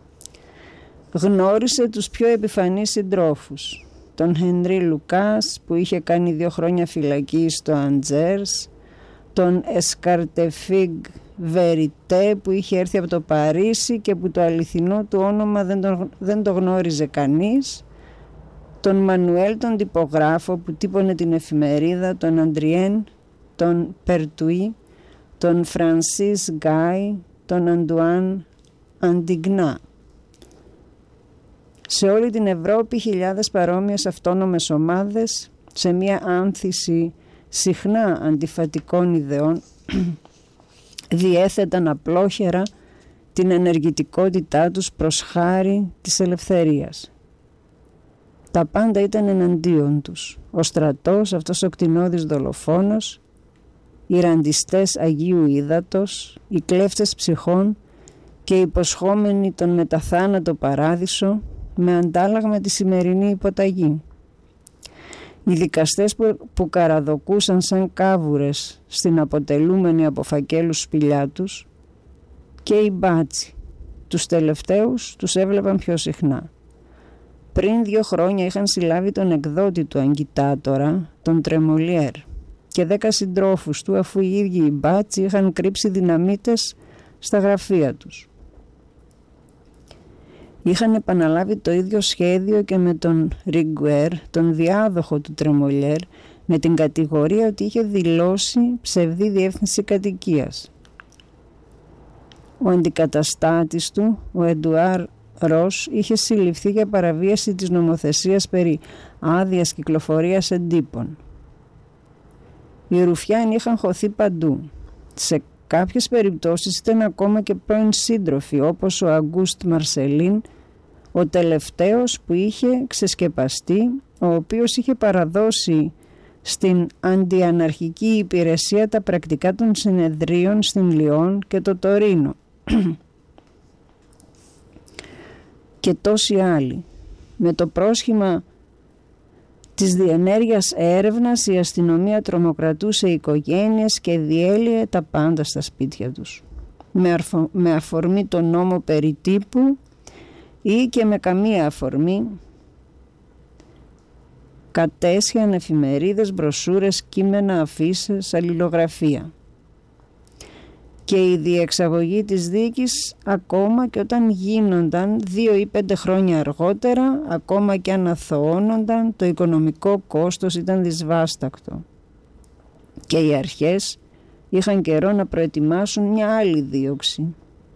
Γνώρισε τους πιο επιφανείς συντρόφους, τον Χενρί Λουκάς που είχε κάνει δύο χρόνια φυλακή στο Αντζέρς, τον Εσκαρτεφίγκ Βεριτέ που είχε έρθει από το Παρίσι και που το αληθινό του όνομα δεν το, δεν το γνώριζε κανείς, τον Μανουέλ τον τυπογράφο που τύπωνε την εφημερίδα, τον Αντριέν, τον Περτουί, τον Φρανσίς Γκάι, τον Αντουάν Αντιγνά. Σε όλη την Ευρώπη χιλιάδες παρόμοιες αυτόνομες ομάδες, σε μια άνθηση συχνά αντιφατικών ιδεών, διέθεταν απλόχερα την ενεργητικότητά τους προς χάρη της ελευθερίας. Τα πάντα ήταν εναντίον τους. Ο στρατός, αυτός ο κτηνώδης δολοφόνος, οι ραντιστές Αγίου Ύδατος, οι κλέφτες ψυχών και οι υποσχόμενοι τον μεταθάνατο παράδεισο με αντάλλαγμα τη σημερινή υποταγή. Οι δικαστές που, που καραδοκούσαν σαν κάβουρες στην αποτελούμενη από φακέλους σπηλιά τους, και οι μπάτσι. Τους τελευταίους τους έβλεπαν πιο συχνά. Πριν δύο χρόνια είχαν συλλάβει τον εκδότη του Αγκιτάτορα, τον Τρεμολιέρ, και δέκα συντρόφους του, αφού οι ίδιοι οι μπάτσι είχαν κρύψει δυναμίτες στα γραφεία τους. Είχαν επαναλάβει το ίδιο σχέδιο και με τον Ριγκουέρ, τον διάδοχο του Τρεμολιέρ, με την κατηγορία ότι είχε δηλώσει ψευδή διεύθυνση κατοικίας. Ο αντικαταστάτης του, ο Εντουάρ Ρος, είχε συλληφθεί για παραβίαση της νομοθεσίας περί άδειας κυκλοφορίας εντύπων. Οι ρουφιάνοι είχαν χωθεί παντού. Σε κάποιες περιπτώσεις ήταν ακόμα και πρώην σύντροφοι, όπως ο Αγκούστ Μαρσελίν, ο τελευταίος που είχε ξεσκεπαστεί, ο οποίος είχε παραδώσει στην αντιαναρχική υπηρεσία τα πρακτικά των συνεδρίων στην Λιόν και το Τωρίνο. Και τόσοι άλλοι. Με το πρόσχημα της διενέργειας έρευνας, η αστυνομία τρομοκρατούσε οικογένειες και διέλυε τα πάντα στα σπίτια τους. Με, αρφο, με αφορμή τον νόμο περί τύπου ή και με καμία αφορμή κατέσχιαν εφημερίδες, μπροσούρες, κείμενα, αφίσες, αλληλογραφία. Και η διεξαγωγή της δίκης, ακόμα και όταν γίνονταν δύο ή πέντε χρόνια αργότερα, ακόμα και αν αθωώνονταν, το οικονομικό κόστος ήταν δυσβάστακτο. Και οι αρχές είχαν καιρό να προετοιμάσουν μια άλλη δίωξη.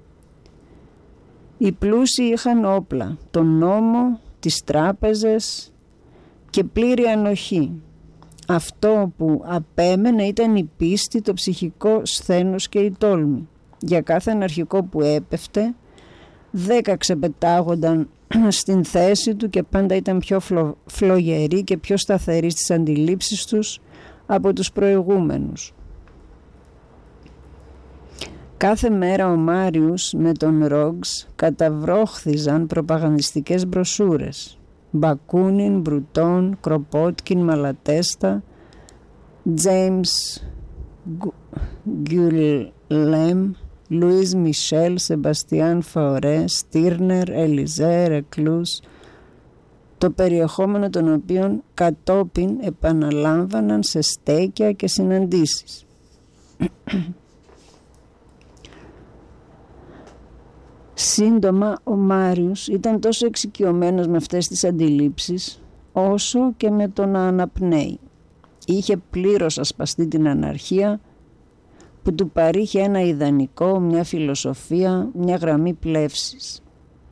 Οι πλούσιοι είχαν όπλα, τον νόμο, τις τράπεζες και πλήρη ανοχή. Αυτό που απέμενε ήταν η πίστη, το ψυχικό σθένος και η τόλμη. Για κάθε αναρχικό που έπεφτε, δέκα ξεπετάγονταν στην θέση του και πάντα ήταν πιο φλο, φλογεροί και πιο σταθεροί στις αντιλήψεις τους από τους προηγούμενους. Κάθε μέρα ο Μάριους με τον Ρόγκς καταβρόχθιζαν προπαγανδιστικές μπροσούρες. Μπακούνιν, Μπρουτόν, Κροπότκιν, Μαλατέστα, Τζέιμς Γκιουλέμ, Λουίς Μισελ, Σεμπαστιάν Φαωρέ, Στίρνερ, Ελιζέ, Ρεκλούς, το περιεχόμενο των οποίων κατόπιν επαναλάμβαναν σε στέκια και συναντήσεις. Σύντομα ο Μάριους ήταν τόσο εξοικειωμένος με αυτές τις αντιλήψεις όσο και με το να αναπνέει. Είχε πλήρως ασπαστεί την αναρχία που του παρήχε ένα ιδανικό, μια φιλοσοφία, μια γραμμή πλεύσης.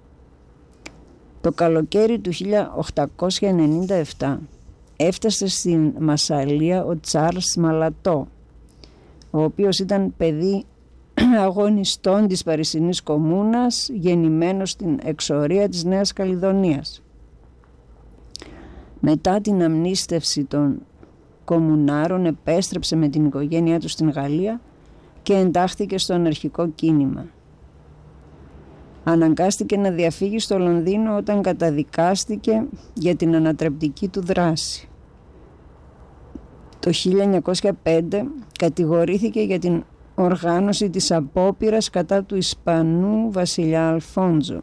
Το καλοκαίρι του χίλια οκτακόσια ενενήντα επτά έφτασε στην Μασσαλία ο Τσάρλς Μαλατό, ο οποίος ήταν παιδί αγωνιστών της Παρισινής Κομμούνας, γεννημένος στην εξορία της Νέας Καλλιδονίας. Μετά την αμνίστευση των κομμουνάρων επέστρεψε με την οικογένειά του στην Γαλλία και εντάχθηκε στο αναρχικό κίνημα. Αναγκάστηκε να διαφύγει στο Λονδίνο όταν καταδικάστηκε για την ανατρεπτική του δράση. Το χίλια εννιακόσια πέντε κατηγορήθηκε για την οργάνωση της απόπειρας κατά του Ισπανού βασιλιά Αλφόντζο.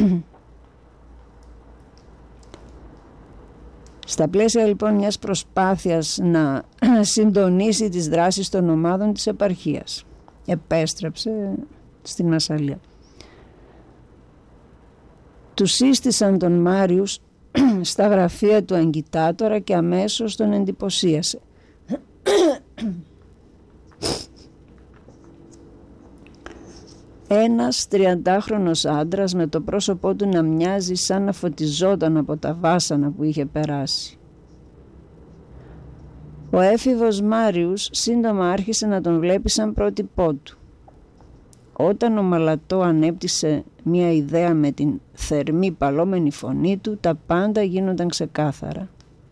Στα πλαίσια λοιπόν μιας προσπάθειας να συντονίσει τις δράσεις των ομάδων της επαρχίας, επέστρεψε στην Μασσαλία. Του σύστησαν τον Μάριους στα γραφεία του αγκιτάτορα και αμέσως τον εντυπωσίασε. Ένας τριαντάχρονος άντρας με το πρόσωπό του να μοιάζει σαν να φωτιζόταν από τα βάσανα που είχε περάσει. Ο έφηβος Μάριους σύντομα άρχισε να τον βλέπει σαν πρότυπό του. Όταν ο Μαλατό ανέπτυσε μια ιδέα με την θερμή παλόμενη φωνή του, τα πάντα γίνονταν ξεκάθαρα.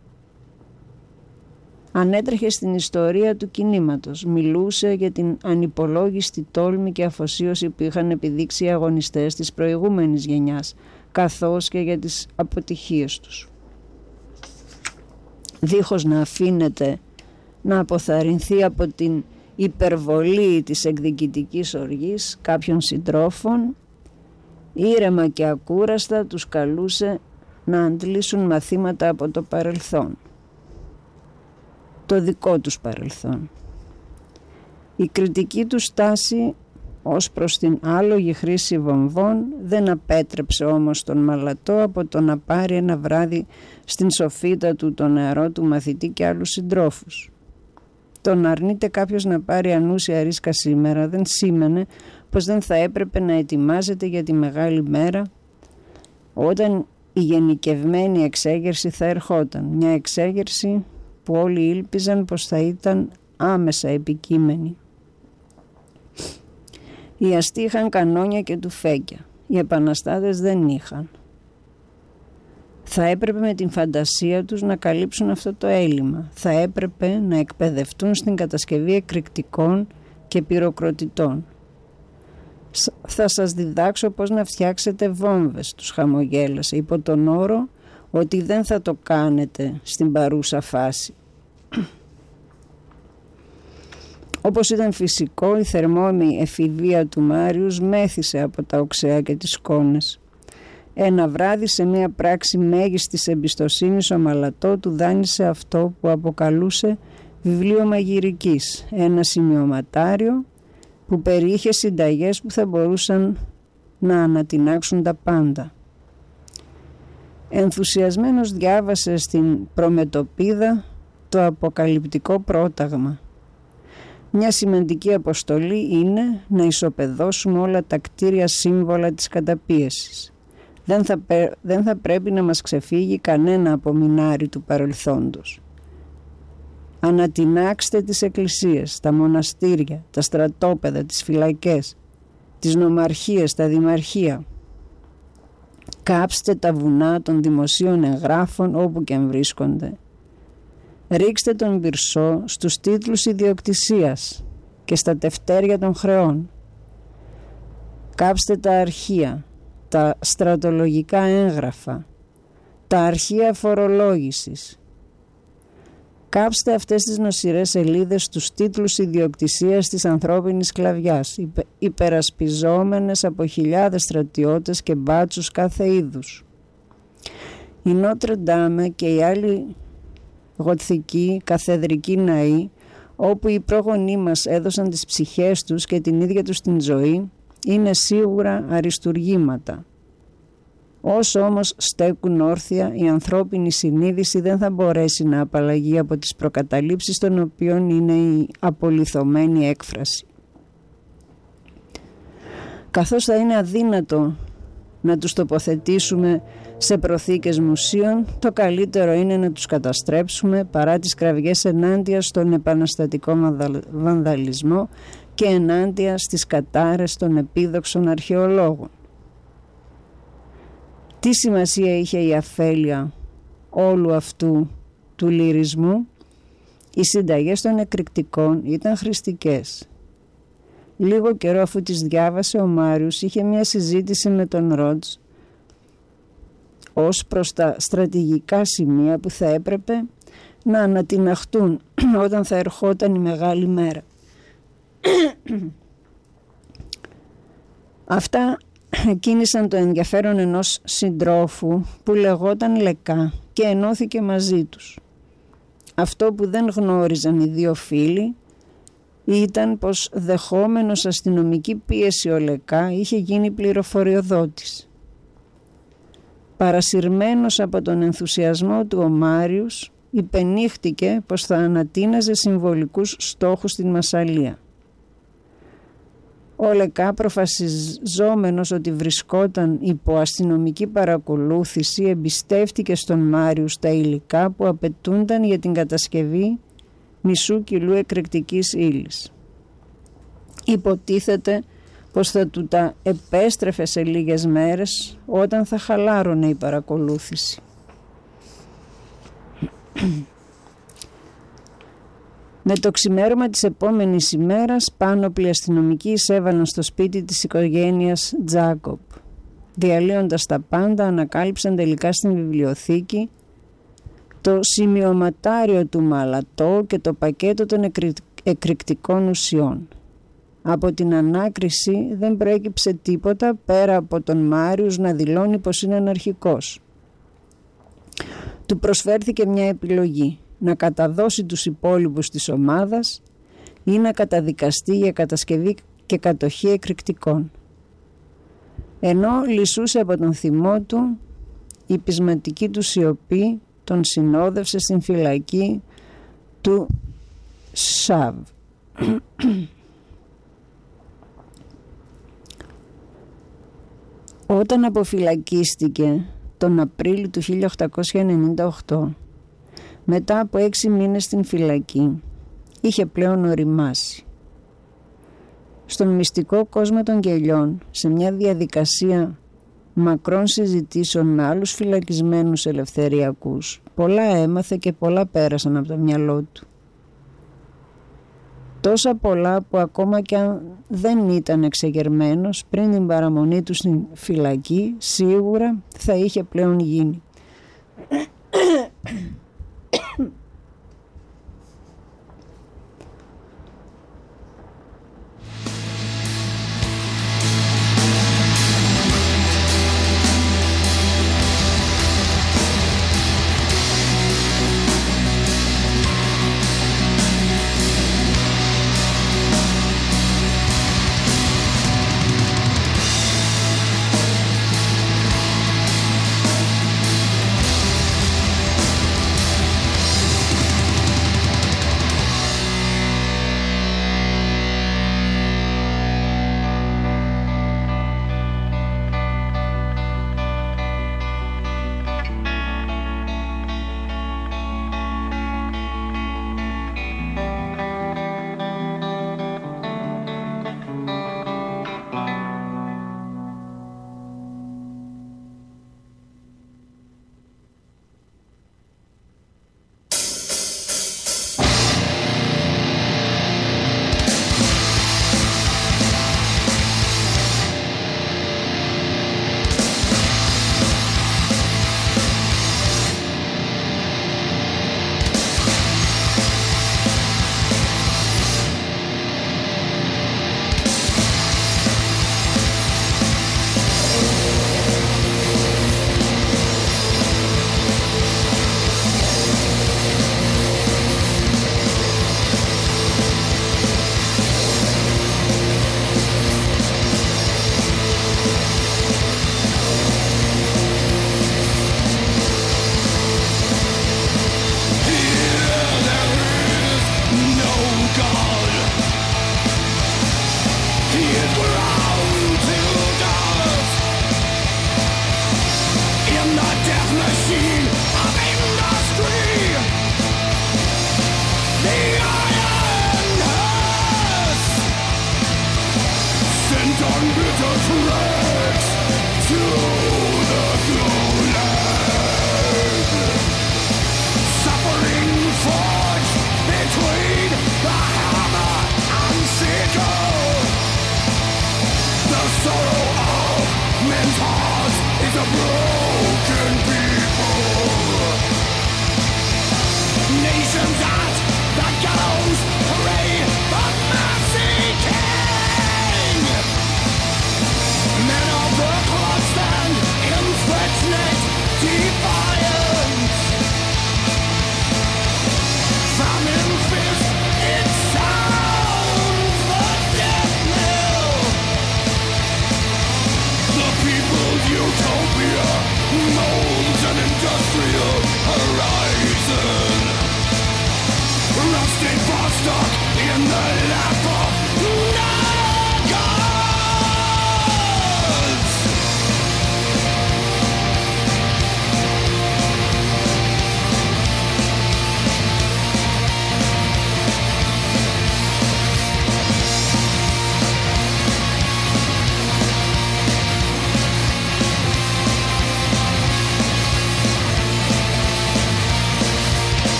Ανέτρεχε στην ιστορία του κινήματος, μιλούσε για την ανυπολόγιστη τόλμη και αφοσίωση που είχαν επιδείξει οι αγωνιστές της προηγούμενης γενιάς, καθώς και για τις αποτυχίες τους. Δίχως να αφήνεται να αποθαρρυνθεί από την υπερβολή της εκδικητικής οργής κάποιων συντρόφων, ήρεμα και ακούραστα τους καλούσε να αντλήσουν μαθήματα από το παρελθόν, το δικό τους παρελθόν. Η κριτική του στάση ως προς την άλογη χρήση βομβών δεν απέτρεψε όμως τον Μαλατό από το να πάρει ένα βράδυ στην σοφίτα του τον νεαρό του μαθητή και άλλους συντρόφους. Τον αρνείται κάποιος να πάρει ανούσια ρίσκα σήμερα δεν σήμαινε πως δεν θα έπρεπε να ετοιμάζεται για τη μεγάλη μέρα όταν η γενικευμένη εξέγερση θα ερχόταν, μια εξέγερση που όλοι ήλπιζαν πως θα ήταν άμεσα επικείμενη. Οι αστεί είχαν κανόνια και τουφέκια, οι επαναστάτες δεν είχαν. Θα έπρεπε με την φαντασία τους να καλύψουν αυτό το έλλειμμα. Θα έπρεπε να εκπαιδευτούν στην κατασκευή εκρηκτικών και πυροκροτητών. Θα σας διδάξω πώς να φτιάξετε βόμβες, τους χαμογέλασε, υπό τον όρο ότι δεν θα το κάνετε στην παρούσα φάση. Όπως ήταν φυσικό, η θερμόμη εφηβεία του Μάριους μέθησε από τα οξέα και τις σκόνες. Ένα βράδυ σε μια πράξη μέγιστης εμπιστοσύνης ο Μαλατό του δάνεισε αυτό που αποκαλούσε βιβλίο μαγειρικής, ένα σημειωματάριο που περιείχε συνταγές που θα μπορούσαν να ανατινάξουν τα πάντα. Ενθουσιασμένος διάβασε στην προμετωπίδα το αποκαλυπτικό πρόταγμα. Μια σημαντική αποστολή είναι να ισοπεδώσουμε όλα τα κτίρια σύμβολα της καταπίεσης. Δεν θα, δεν θα πρέπει να μας ξεφύγει κανένα απομεινάρι του παρελθόντος. Ανατινάξτε τις εκκλησίες, τα μοναστήρια, τα στρατόπεδα, τις φυλακές, τις νομαρχίες, τα δημαρχία. Κάψτε τα βουνά των δημοσίων εγγράφων όπου και αν βρίσκονται. Ρίξτε τον πυρσό στους τίτλους ιδιοκτησίας και στα τευτέρια των χρεών. Κάψτε τα αρχεία, τα στρατολογικά έγγραφα, τα αρχεία φορολόγησης. Κάψτε αυτές τις νοσηρές σελίδες στους τίτλους ιδιοκτησίας της ανθρώπινης σκλαβιάς, υπε, υπερασπιζόμενες από χιλιάδες στρατιώτες και μπάτσους κάθε είδους. Η Νότρε Ντάμε και οι άλλοι γοτθικοί καθεδρικοί ναοί, όπου οι πρόγονοί μας έδωσαν τις ψυχές τους και την ίδια τους την ζωή, είναι σίγουρα αριστουργήματα. Όσο όμως στέκουν όρθια, η ανθρώπινη συνείδηση δεν θα μπορέσει να απαλλαγεί από τις προκαταλήψεις των οποίων είναι η απολιθωμένη έκφραση. Καθώς θα είναι αδύνατο να τους τοποθετήσουμε σε προθήκες μουσείων, το καλύτερο είναι να τους καταστρέψουμε παρά τις κραυγές ενάντια στον επαναστατικό βανδαλισμό και ενάντια στις κατάρες των επίδοξων αρχαιολόγων. Τι σημασία είχε η αφέλεια όλου αυτού του λυρισμού? Οι συνταγές των εκρηκτικών ήταν χρηστικές. Λίγο καιρό αφού τις διάβασε, ο Μάριος είχε μια συζήτηση με τον Ρότς ως προς τα στρατηγικά σημεία που θα έπρεπε να ανατιναχτούν όταν θα ερχόταν η μεγάλη μέρα. Αυτά κίνησαν το ενδιαφέρον ενός συντρόφου που λεγόταν Λεκά και ενώθηκε μαζί τους. Αυτό που δεν γνώριζαν οι δύο φίλοι ήταν πως, δεχόμενος αστυνομική πίεση, ο Λεκά είχε γίνει πληροφοριοδότης. Παρασυρμένος από τον ενθουσιασμό του, ο Μάριος υπενήχτηκε πως θα ανατείναζε συμβολικούς στόχους στην Μασσαλία. Ο Λεκά, προφασιζόμενος ότι βρισκόταν υπό αστυνομική παρακολούθηση, εμπιστεύτηκε στον Μάριου τα υλικά που απαιτούνταν για την κατασκευή μισού κιλού εκρηκτικής ύλης. Υποτίθεται πως θα του τα επέστρεφε σε λίγες μέρες όταν θα χαλάρωνε η παρακολούθηση. Με το ξημέρωμα της επόμενης ημέρας, πάνωπλοι αστυνομικοί εισέβαλαν στο σπίτι της οικογένειας Τζάκοπ. Διαλύοντας τα πάντα, ανακάλυψαν τελικά στην βιβλιοθήκη το σημειωματάριο του Μαλατό και το πακέτο των εκρηκτικών ουσιών. Από την ανάκριση δεν προέκυψε τίποτα πέρα από τον Μάριους να δηλώνει πως είναι αναρχικός. Του προσφέρθηκε μια επιλογή: να καταδώσει τους υπόλοιπους της ομάδας ή να καταδικαστεί για κατασκευή και κατοχή εκρηκτικών. Ενώ λυσούσε από τον θυμό του, η πεισματική του σιωπή τον συνόδευσε στην φυλακή του Σαβ. Όταν αποφυλακίστηκε τον Απρίλιο του χίλια οκτακόσια ενενήντα οκτώ, μετά από έξι μήνες στην φυλακή, είχε πλέον οριμάσει. Στον μυστικό κόσμο των κελιών, σε μια διαδικασία μακρών συζητήσεων με άλλους φυλακισμένους ελευθεριακούς, πολλά έμαθε και πολλά πέρασαν από το μυαλό του. Τόσα πολλά που ακόμα και αν δεν ήταν εξεγερμένος πριν την παραμονή του στην φυλακή, σίγουρα θα είχε πλέον γίνει.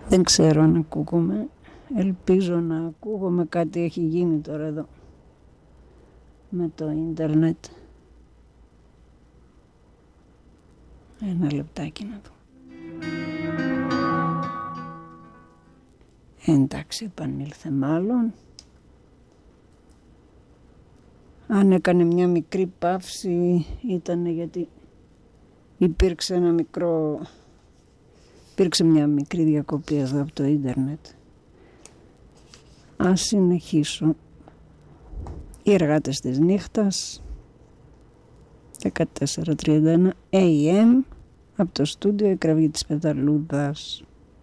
Δεν ξέρω αν ακούγομαι. Ελπίζω να ακούγομαι. Κάτι έχει γίνει τώρα εδώ με το ίντερνετ. Ένα λεπτάκι να δω. Εντάξει, επανήλθε μάλλον. Αν έκανε μια μικρή παύση ήταν γιατί υπήρξε ένα μικρό... Υπήρξε μια μικρή διακοπή εδώ από το ίντερνετ. Ας συνεχίσω. Οι εργάτες της νύχτας, δεκατέσσερα τριάντα ένα έι εμ, από το στούντιο η κραυγή της πεταλούδας.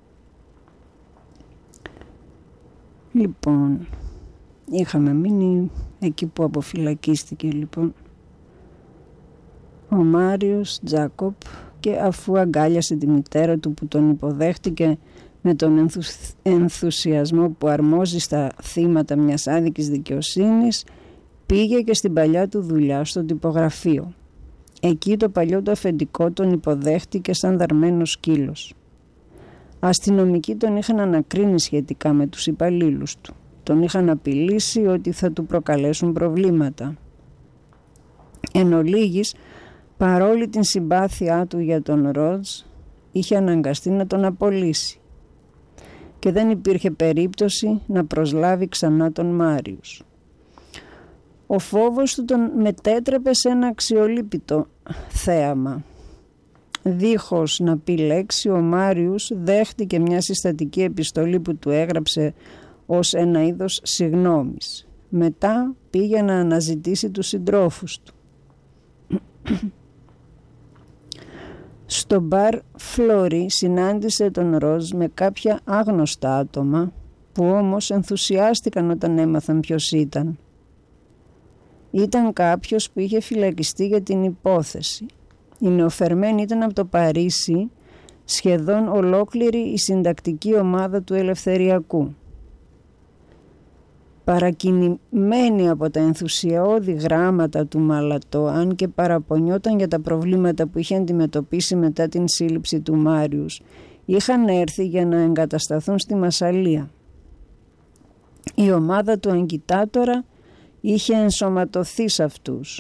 Λοιπόν, είχαμε μείνει εκεί που αποφυλακίστηκε λοιπόν ο Μάριος Τζάκοπ, και αφού αγκάλιασε τη μητέρα του που τον υποδέχτηκε με τον ενθουσ... ενθουσιασμό που αρμόζει στα θύματα μιας άδικης δικαιοσύνης, πήγε και στην παλιά του δουλειά στο τυπογραφείο. Εκεί το παλιό του αφεντικό τον υποδέχτηκε σαν δαρμένος σκύλος. Αστυνομικοί τον είχαν ανακρίνει σχετικά με τους υπαλλήλους του. Τον είχαν απειλήσει ότι θα του προκαλέσουν προβλήματα. Εν ολίγης, παρόλη την συμπάθειά του για τον Ροτζ, είχε αναγκαστεί να τον απολύσει και δεν υπήρχε περίπτωση να προσλάβει ξανά τον Μάριους. Ο φόβος του τον μετέτρεπε σε ένα αξιολύπητο θέαμα. Δίχως να πει λέξη, ο Μάριους δέχτηκε μια συστατική επιστολή που του έγραψε ως ένα είδος συγνώμης. Μετά πήγε να αναζητήσει τους συντρόφους του. Στο μπαρ Φλόρι συνάντησε τον Ροζ με κάποια άγνωστα άτομα που όμως ενθουσιάστηκαν όταν έμαθαν ποιος ήταν. Ήταν κάποιος που είχε φυλακιστεί για την υπόθεση. Η νεοφερμένη ήταν από το Παρίσι, σχεδόν ολόκληρη η συντακτική ομάδα του Ελευθεριακού. Παρακινημένη από τα ενθουσιώδη γράμματα του Μαλατό, αν και παραπονιόταν για τα προβλήματα που είχε αντιμετωπίσει μετά την σύλληψη του Μάριους, είχαν έρθει για να εγκατασταθούν στη Μασσαλία. Η ομάδα του αγκιτάτορα είχε ενσωματωθεί σε αυτούς.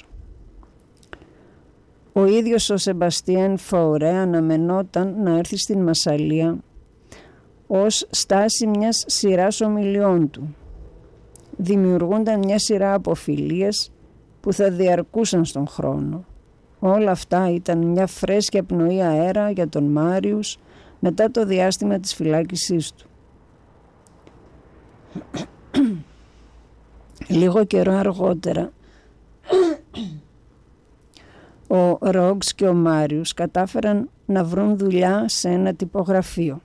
Ο ίδιος ο Σεμπαστιέν Φαουρέ αναμενόταν να έρθει στην Μασσαλία ως στάση μιας σειράς ομιλιών του. Δημιουργούνταν μια σειρά από φιλίες που θα διαρκούσαν στον χρόνο. Όλα αυτά ήταν μια φρέσκια πνοή αέρα για τον Μάριους μετά το διάστημα της φυλάκισής του. Λίγο καιρό αργότερα ο Ρόγκς και ο Μάριους κατάφεραν να βρουν δουλειά σε ένα τυπογραφείο.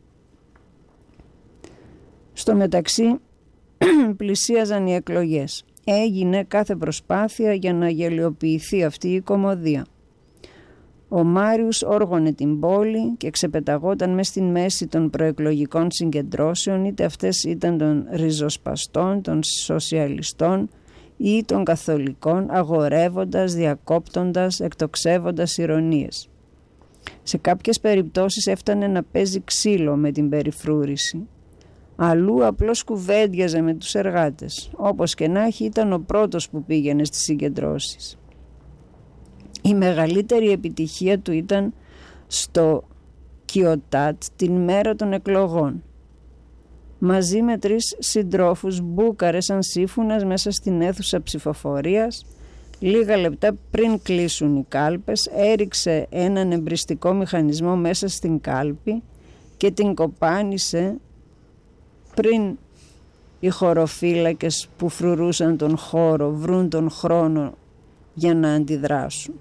Στο μεταξύ πλησίαζαν οι εκλογές. Έγινε κάθε προσπάθεια για να γελιοποιηθεί αυτή η κωμωδία. Ο Μάριους όργωνε την πόλη και ξεπεταγόταν μες στην μέση των προεκλογικών συγκεντρώσεων, είτε αυτές ήταν των ριζοσπαστών, των σοσιαλιστών ή των καθολικών, αγορεύοντας, διακόπτοντας, εκτοξεύοντας ηρωνίες. Σε κάποιες περιπτώσεις έφτανε να παίζει ξύλο με την περιφρούρηση. Αλλού απλώς κουβέντιαζε με τους εργάτες. Όπως και να έχει, ήταν ο πρώτος που πήγαινε στις συγκεντρώσεις. Η μεγαλύτερη επιτυχία του ήταν στο Κιωτάτ την μέρα των εκλογών. Μαζί με τρεις συντρόφους μπούκαρε σαν σύμφωνας μέσα στην αίθουσα ψηφοφορίας. Λίγα λεπτά πριν κλείσουν οι κάλπες, έριξε έναν εμπριστικό μηχανισμό μέσα στην κάλπη και την κοπάνισε πριν οι χωροφύλακες που φρουρούσαν τον χώρο βρουν τον χρόνο για να αντιδράσουν.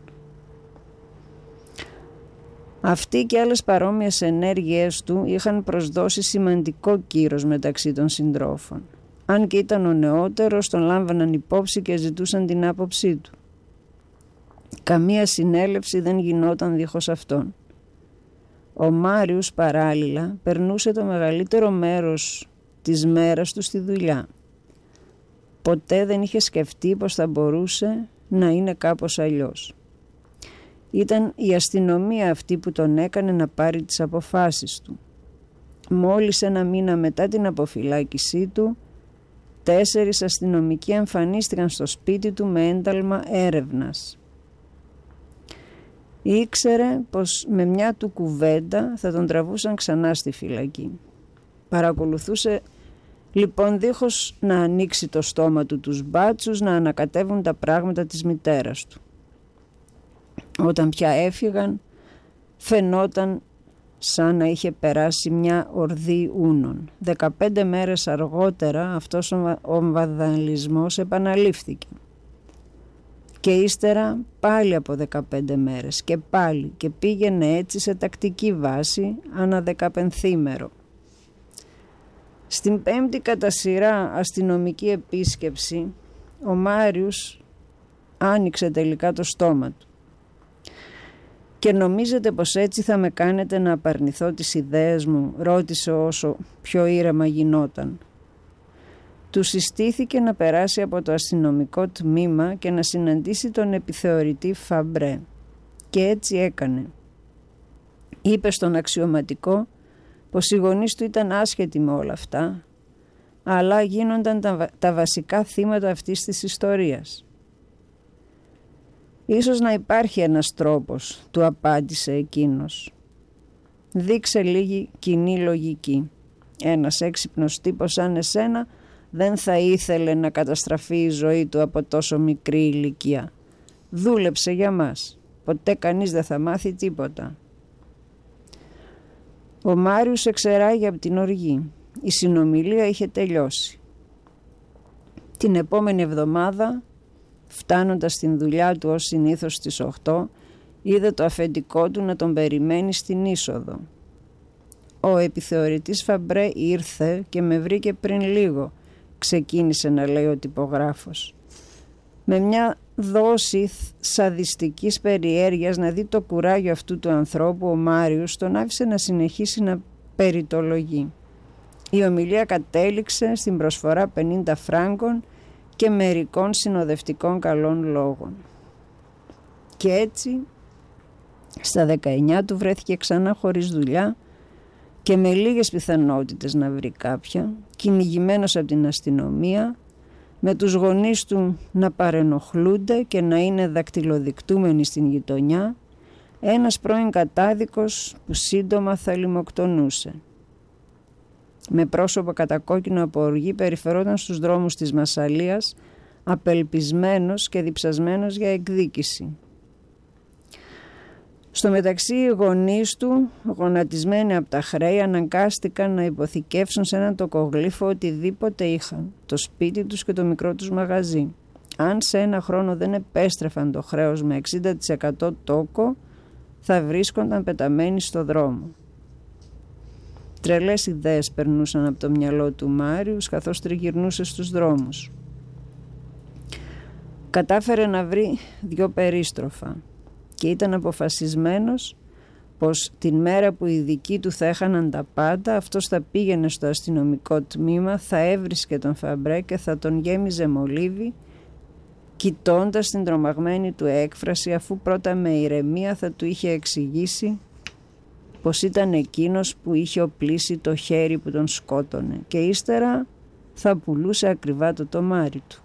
Αυτοί και άλλες παρόμοιες ενέργειες του είχαν προσδώσει σημαντικό κύρος μεταξύ των συντρόφων. Αν και ήταν ο νεότερος, τον λάμβαναν υπόψη και ζητούσαν την άποψή του. Καμία συνέλευση δεν γινόταν δίχως αυτόν. Ο Μάριους παράλληλα περνούσε το μεγαλύτερο μέρος της μέρας του στη δουλειά. Ποτέ δεν είχε σκεφτεί πως θα μπορούσε να είναι κάπως αλλιώς. Ήταν η αστυνομία αυτή που τον έκανε να πάρει τις αποφάσεις του. Μόλις ένα μήνα μετά την αποφυλάκησή του, τέσσερις αστυνομικοί εμφανίστηκαν στο σπίτι του με ένταλμα έρευνας. Ήξερε πως με μια του κουβέντα θα τον τραβούσαν ξανά στη φυλακή. Παρακολουθούσε λοιπόν δίχως να ανοίξει το στόμα του τους μπάτσους να ανακατεύουν τα πράγματα της μητέρας του. Όταν πια έφυγαν, φαινόταν σαν να είχε περάσει μια ορδή ούνων. Δεκαπέντε μέρες αργότερα αυτός ο βανδαλισμός επαναλήφθηκε. Και ύστερα πάλι από δεκαπέντε μέρες και πάλι, και πήγαινε έτσι σε τακτική βάση ανά δεκαπενθήμερο. Στην πέμπτη κατά σειρά αστυνομική επίσκεψη, ο Μάριους άνοιξε τελικά το στόμα του. «Και νομίζετε πως έτσι θα με κάνετε να απαρνηθώ τις ιδέες μου?» ρώτησε όσο πιο ήρεμα γινόταν. Του συστήθηκε να περάσει από το αστυνομικό τμήμα και να συναντήσει τον επιθεωρητή Φαμπρέ. Και έτσι έκανε. Είπε στον αξιωματικό πως οι γονείς του ήταν άσχετοι με όλα αυτά, αλλά γίνονταν τα, τα βασικά θύματα αυτής της ιστορίας. «Ίσως να υπάρχει ένας τρόπος», του απάντησε εκείνος. «Δείξε λίγη κοινή λογική. Ένας έξυπνος τύπος σαν εσένα δεν θα ήθελε να καταστραφεί η ζωή του από τόσο μικρή ηλικία. Δούλεψε για μας. Ποτέ κανείς δεν θα μάθει τίποτα». Ο Μάριους εξεράγει από την οργή. Η συνομιλία είχε τελειώσει. Την επόμενη εβδομάδα, φτάνοντας στην δουλειά του ως συνήθως στις οκτώ, είδε το αφεντικό του να τον περιμένει στην είσοδο. «Ο επιθεωρητής Φαμπρέ ήρθε και με βρήκε πριν λίγο», ξεκίνησε να λέει ο τυπογράφος. Με μια δόση σαδιστικής περιέργειας να δει το κουράγιο αυτού του ανθρώπου, ο Μάριος τον άφησε να συνεχίσει να περιτολογεί. Η ομιλία κατέληξε στην προσφορά πενήντα φράγκων και μερικών συνοδευτικών καλών λόγων. Και έτσι στα δεκαεννιά του βρέθηκε ξανά χωρίς δουλειά και με λίγες πιθανότητες να βρει κάποια, κυνηγημένος από την αστυνομία, με τους γονείς του να παρενοχλούνται και να είναι δακτυλοδεικτούμενοι στην γειτονιά, ένας πρώην κατάδικος που σύντομα θα λιμοκτονούσε. Με πρόσωπο κατακόκκινο από οργή περιφερόταν στους δρόμους της Μασσαλίας, απελπισμένος και διψασμένος για εκδίκηση. Στο μεταξύ οι γονείς του, γονατισμένοι από τα χρέη, αναγκάστηκαν να υποθηκεύσουν σε έναν τοκογλύφο οτιδήποτε είχαν, το σπίτι τους και το μικρό τους μαγαζί. Αν σε ένα χρόνο δεν επέστρεφαν το χρέος με εξήντα τοις εκατό τόκο, θα βρίσκονταν πεταμένοι στο δρόμο. Τρελές ιδέες περνούσαν από το μυαλό του Μάριους καθώς τριγυρνούσε στους δρόμους. Κατάφερε να βρει δυο περίστροφα και ήταν αποφασισμένος πως την μέρα που οι δικοί του θα έχαναν τα πάντα, αυτός θα πήγαινε στο αστυνομικό τμήμα, θα έβρισκε τον Φαμπρέ και θα τον γέμιζε μολύβι, κοιτώντας την τρομαγμένη του έκφραση, αφού πρώτα με ηρεμία θα του είχε εξηγήσει πως ήταν εκείνος που είχε οπλίσει το χέρι που τον σκότωνε, και ύστερα θα πουλούσε ακριβά το τομάρι του.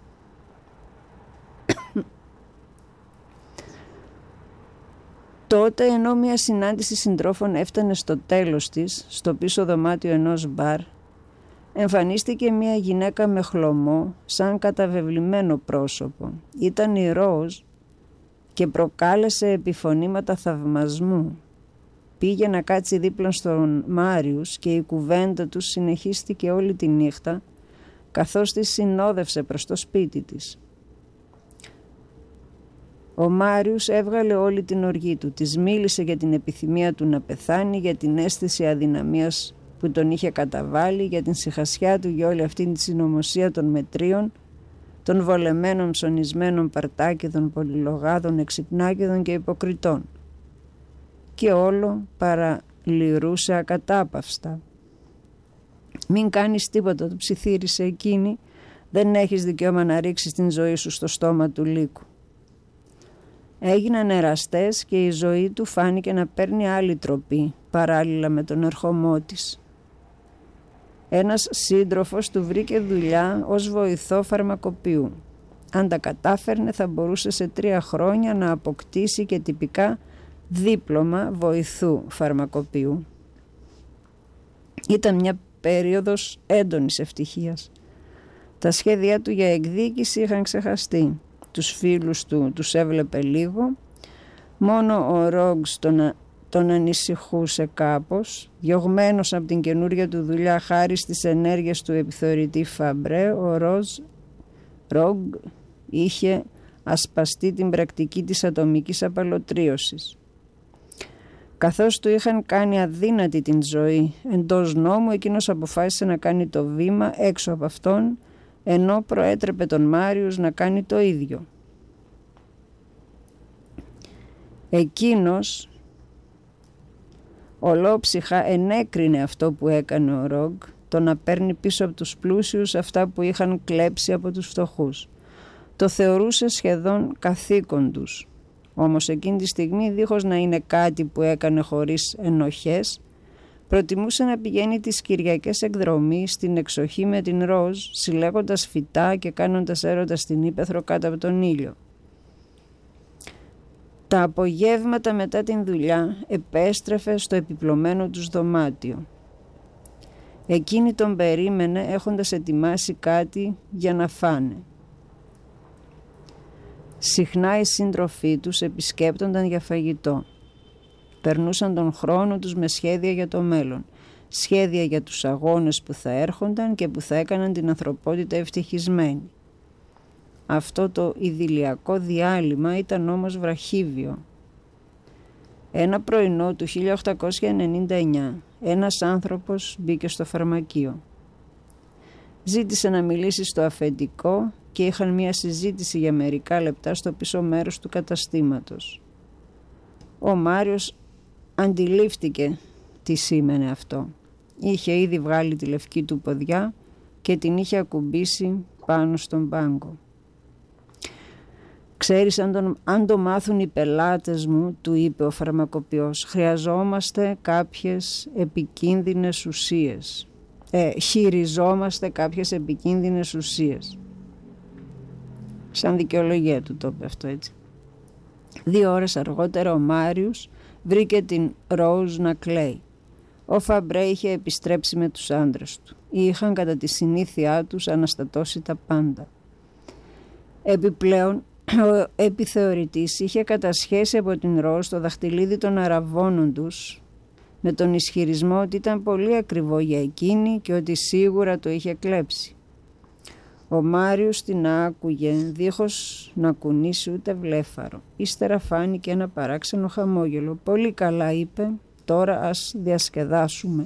Τότε, ενώ μια συνάντηση συντρόφων έφτανε στο τέλος της, στο πίσω δωμάτιο ενός μπαρ, εμφανίστηκε μια γυναίκα με χλωμό, σαν καταβεβλημένο πρόσωπο. Ήταν η Ροζ και προκάλεσε επιφωνήματα θαυμασμού. Πήγε να κάτσει δίπλα στον Μάριους και η κουβέντα τους συνεχίστηκε όλη τη νύχτα, καθώς τη συνόδευσε προς το σπίτι της. Ο Μάριους έβγαλε όλη την οργή του, της μίλησε για την επιθυμία του να πεθάνει, για την αίσθηση αδυναμίας που τον είχε καταβάλει, για την σιχασιά του για όλη αυτή τη συνωμοσία των μετρίων, των βολεμένων ψωνισμένων παρτάκιδων, πολυλογάδων, εξυπνάκιδων και υποκριτών. Και όλο παραλυρούσε ακατάπαυστα. «Μην κάνεις τίποτα», του ψιθύρισε εκείνη, «δεν έχεις δικαίωμα να ρίξεις την ζωή σου στο στόμα του λύκου». Έγιναν εραστές και η ζωή του φάνηκε να παίρνει άλλη τροπή παράλληλα με τον ερχομό της. Ένας σύντροφος του βρήκε δουλειά ως βοηθό φαρμακοποιού. Αν τα κατάφερνε θα μπορούσε σε τρία χρόνια να αποκτήσει και τυπικά δίπλωμα βοηθού φαρμακοποιού. Ήταν μια περίοδος έντονης ευτυχίας. Τα σχέδιά του για εκδίκηση είχαν ξεχαστεί. Τους φίλους του τους έβλεπε λίγο. Μόνο ο Ρόγκς τον, τον ανησυχούσε κάπως. Διωγμένος από την καινούρια του δουλειά χάρη στις ενέργειες του επιθεωρητή Φαμπρέ, ο Ροζ, Ρόγκ είχε ασπαστεί την πρακτική της ατομικής απαλωτρίωσης. Καθώς του είχαν κάνει αδύνατη την ζωή εντός νόμου, εκείνος αποφάσισε να κάνει το βήμα έξω από αυτόν, ενώ προέτρεπε τον Μάριους να κάνει το ίδιο. Εκείνος ολόψυχα ενέκρινε αυτό που έκανε ο Ρόγκ, το να παίρνει πίσω από τους πλούσιους αυτά που είχαν κλέψει από τους φτωχούς. Το θεωρούσε σχεδόν καθήκον τους. Όμως εκείνη τη στιγμή, δίχως να είναι κάτι που έκανε χωρίς ενοχές, προτιμούσε να πηγαίνει τις Κυριακές εκδρομή στην εξοχή με την Ροζ, συλλέγοντας φυτά και κάνοντας έρωτα στην ύπαιθρο κάτω από τον ήλιο. Τα απογεύματα μετά την δουλειά επέστρεφε στο επιπλωμένο τους δωμάτιο. Εκείνη τον περίμενε έχοντας ετοιμάσει κάτι για να φάνε. Συχνά οι σύντροφοί τους επισκέπτονταν για φαγητό. Περνούσαν τον χρόνο τους με σχέδια για το μέλλον, σχέδια για τους αγώνες που θα έρχονταν και που θα έκαναν την ανθρωπότητα ευτυχισμένη. Αυτό το ιδηλιακό διάλειμμα ήταν όμως βραχύβιο. Ένα πρωινό του χίλια οκτακόσια ενενήντα εννιά, ένας άνθρωπος μπήκε στο φαρμακείο. Ζήτησε να μιλήσει στο αφεντικό και είχαν μία συζήτηση για μερικά λεπτά στο πίσω μέρος του καταστήματος. Ο Μάριος αντιλήφθηκε τι σήμαινε αυτό. Είχε ήδη βγάλει τη λευκή του ποδιά και την είχε ακουμπήσει πάνω στον πάγκο. «Ξέρεις, αν, τον, αν το μάθουν οι πελάτες μου», του είπε ο φαρμακοποιός, «χρειαζόμαστε κάποιες επικίνδυνες ουσίες. Ε, χειριζόμαστε κάποιες επικίνδυνες ουσίες». Σαν δικαιολογία του το είπε αυτό, έτσι. Δύο ώρες αργότερα ο Μάριος βρήκε την Ροζ να κλαίει. Ο Φαμπρέ είχε επιστρέψει με τους άντρες του. Είχαν κατά τη συνήθειά τους αναστατώσει τα πάντα. Επιπλέον, ο επιθεωρητής είχε κατασχέσει από την Ροζ το δαχτυλίδι των αραβώνων τους, με τον ισχυρισμό ότι ήταν πολύ ακριβό για εκείνη και ότι σίγουρα το είχε κλέψει. Ο Μάριος την άκουγε δίχως να κουνήσει ούτε βλέφαρο. Ύστερα φάνηκε ένα παράξενο χαμόγελο. «Πολύ καλά», είπε, «τώρα ας διασκεδάσουμε».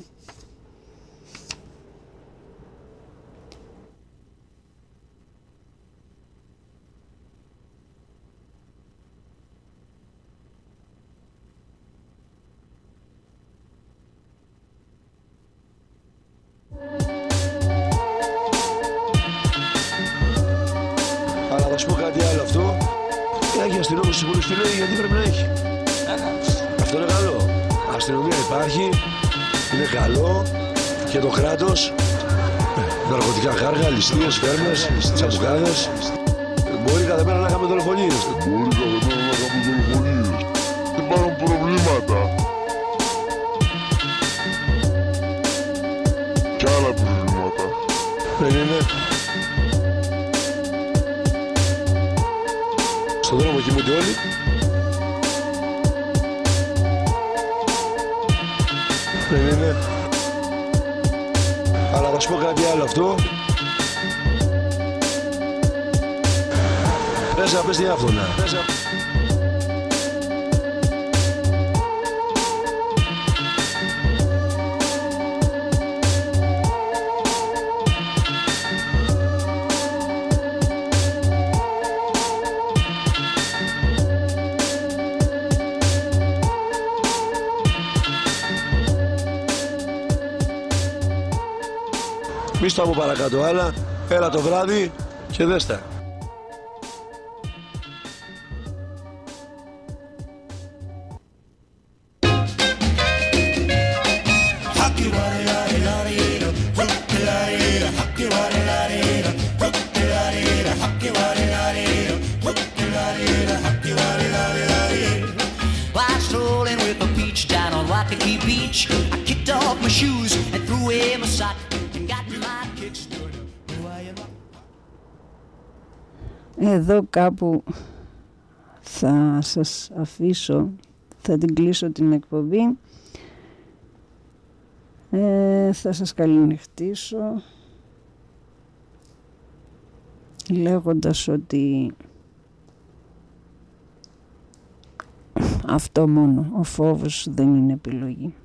Θα σου πω κάτι άλλο αυτό. Έχει αστυνόμευση πολύ στη λέει, γιατί πρέπει να έχει. Αυτό είναι καλό. Αστυνομία υπάρχει, είναι καλό και το κράτος. Ναρκωτικά χάργα, ληστείες, φέρμες, τσαμπουκάδες. Μπορεί κάθε μέρα να κάνουμε δολοφονίες. Μπορεί κάθε μέρα να κάνουμε δολοφονίες. Υπάρχουν προβλήματα. Κι άλλα προβλήματα. Δεν είναι. Στον δρόμο κοιμούνται όλοι. Δεν είναι. Αλλά θα σου πω κάτι άλλο αυτό. Πες να πες διάφθονα. Μη στο από παρακάτω άλλα, έλα το βράδυ και δες τα. Haki wari yari yari, Εδώ κάπου θα σας αφήσω, θα την κλείσω την εκπομπή. Ε, θα σας καληνυχτήσω λέγοντας ότι αυτό μόνο, ο φόβος δεν είναι επιλογή.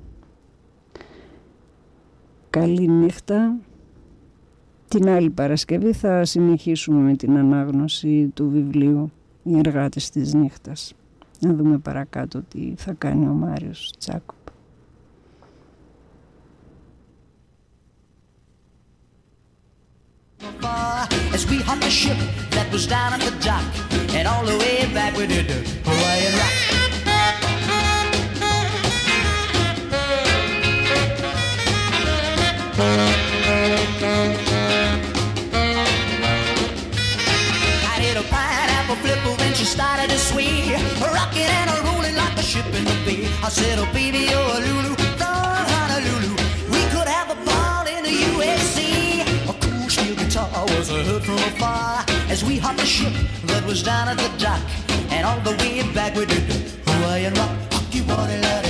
Καλή νύχτα. Την άλλη Παρασκευή θα συνεχίσουμε με την ανάγνωση του βιβλίου «Οι εργάτες της νύχτας». Να δούμε παρακάτω τι θα κάνει ο Μάριος Τσάκοπ. As we hopped the ship that was down at the dock, and all the way back we did the Hawaiian rock. I did a pineapple flip when she started to sway, rocking and a rolling like a ship in the bay. I said, oh baby, you're a Lulu, oh Honolulu, we could have a ball in the U S A. I was heard from afar as we hopped the ship that was down at the dock, and all the way back we did the Hawaiian rock. Rocky, what a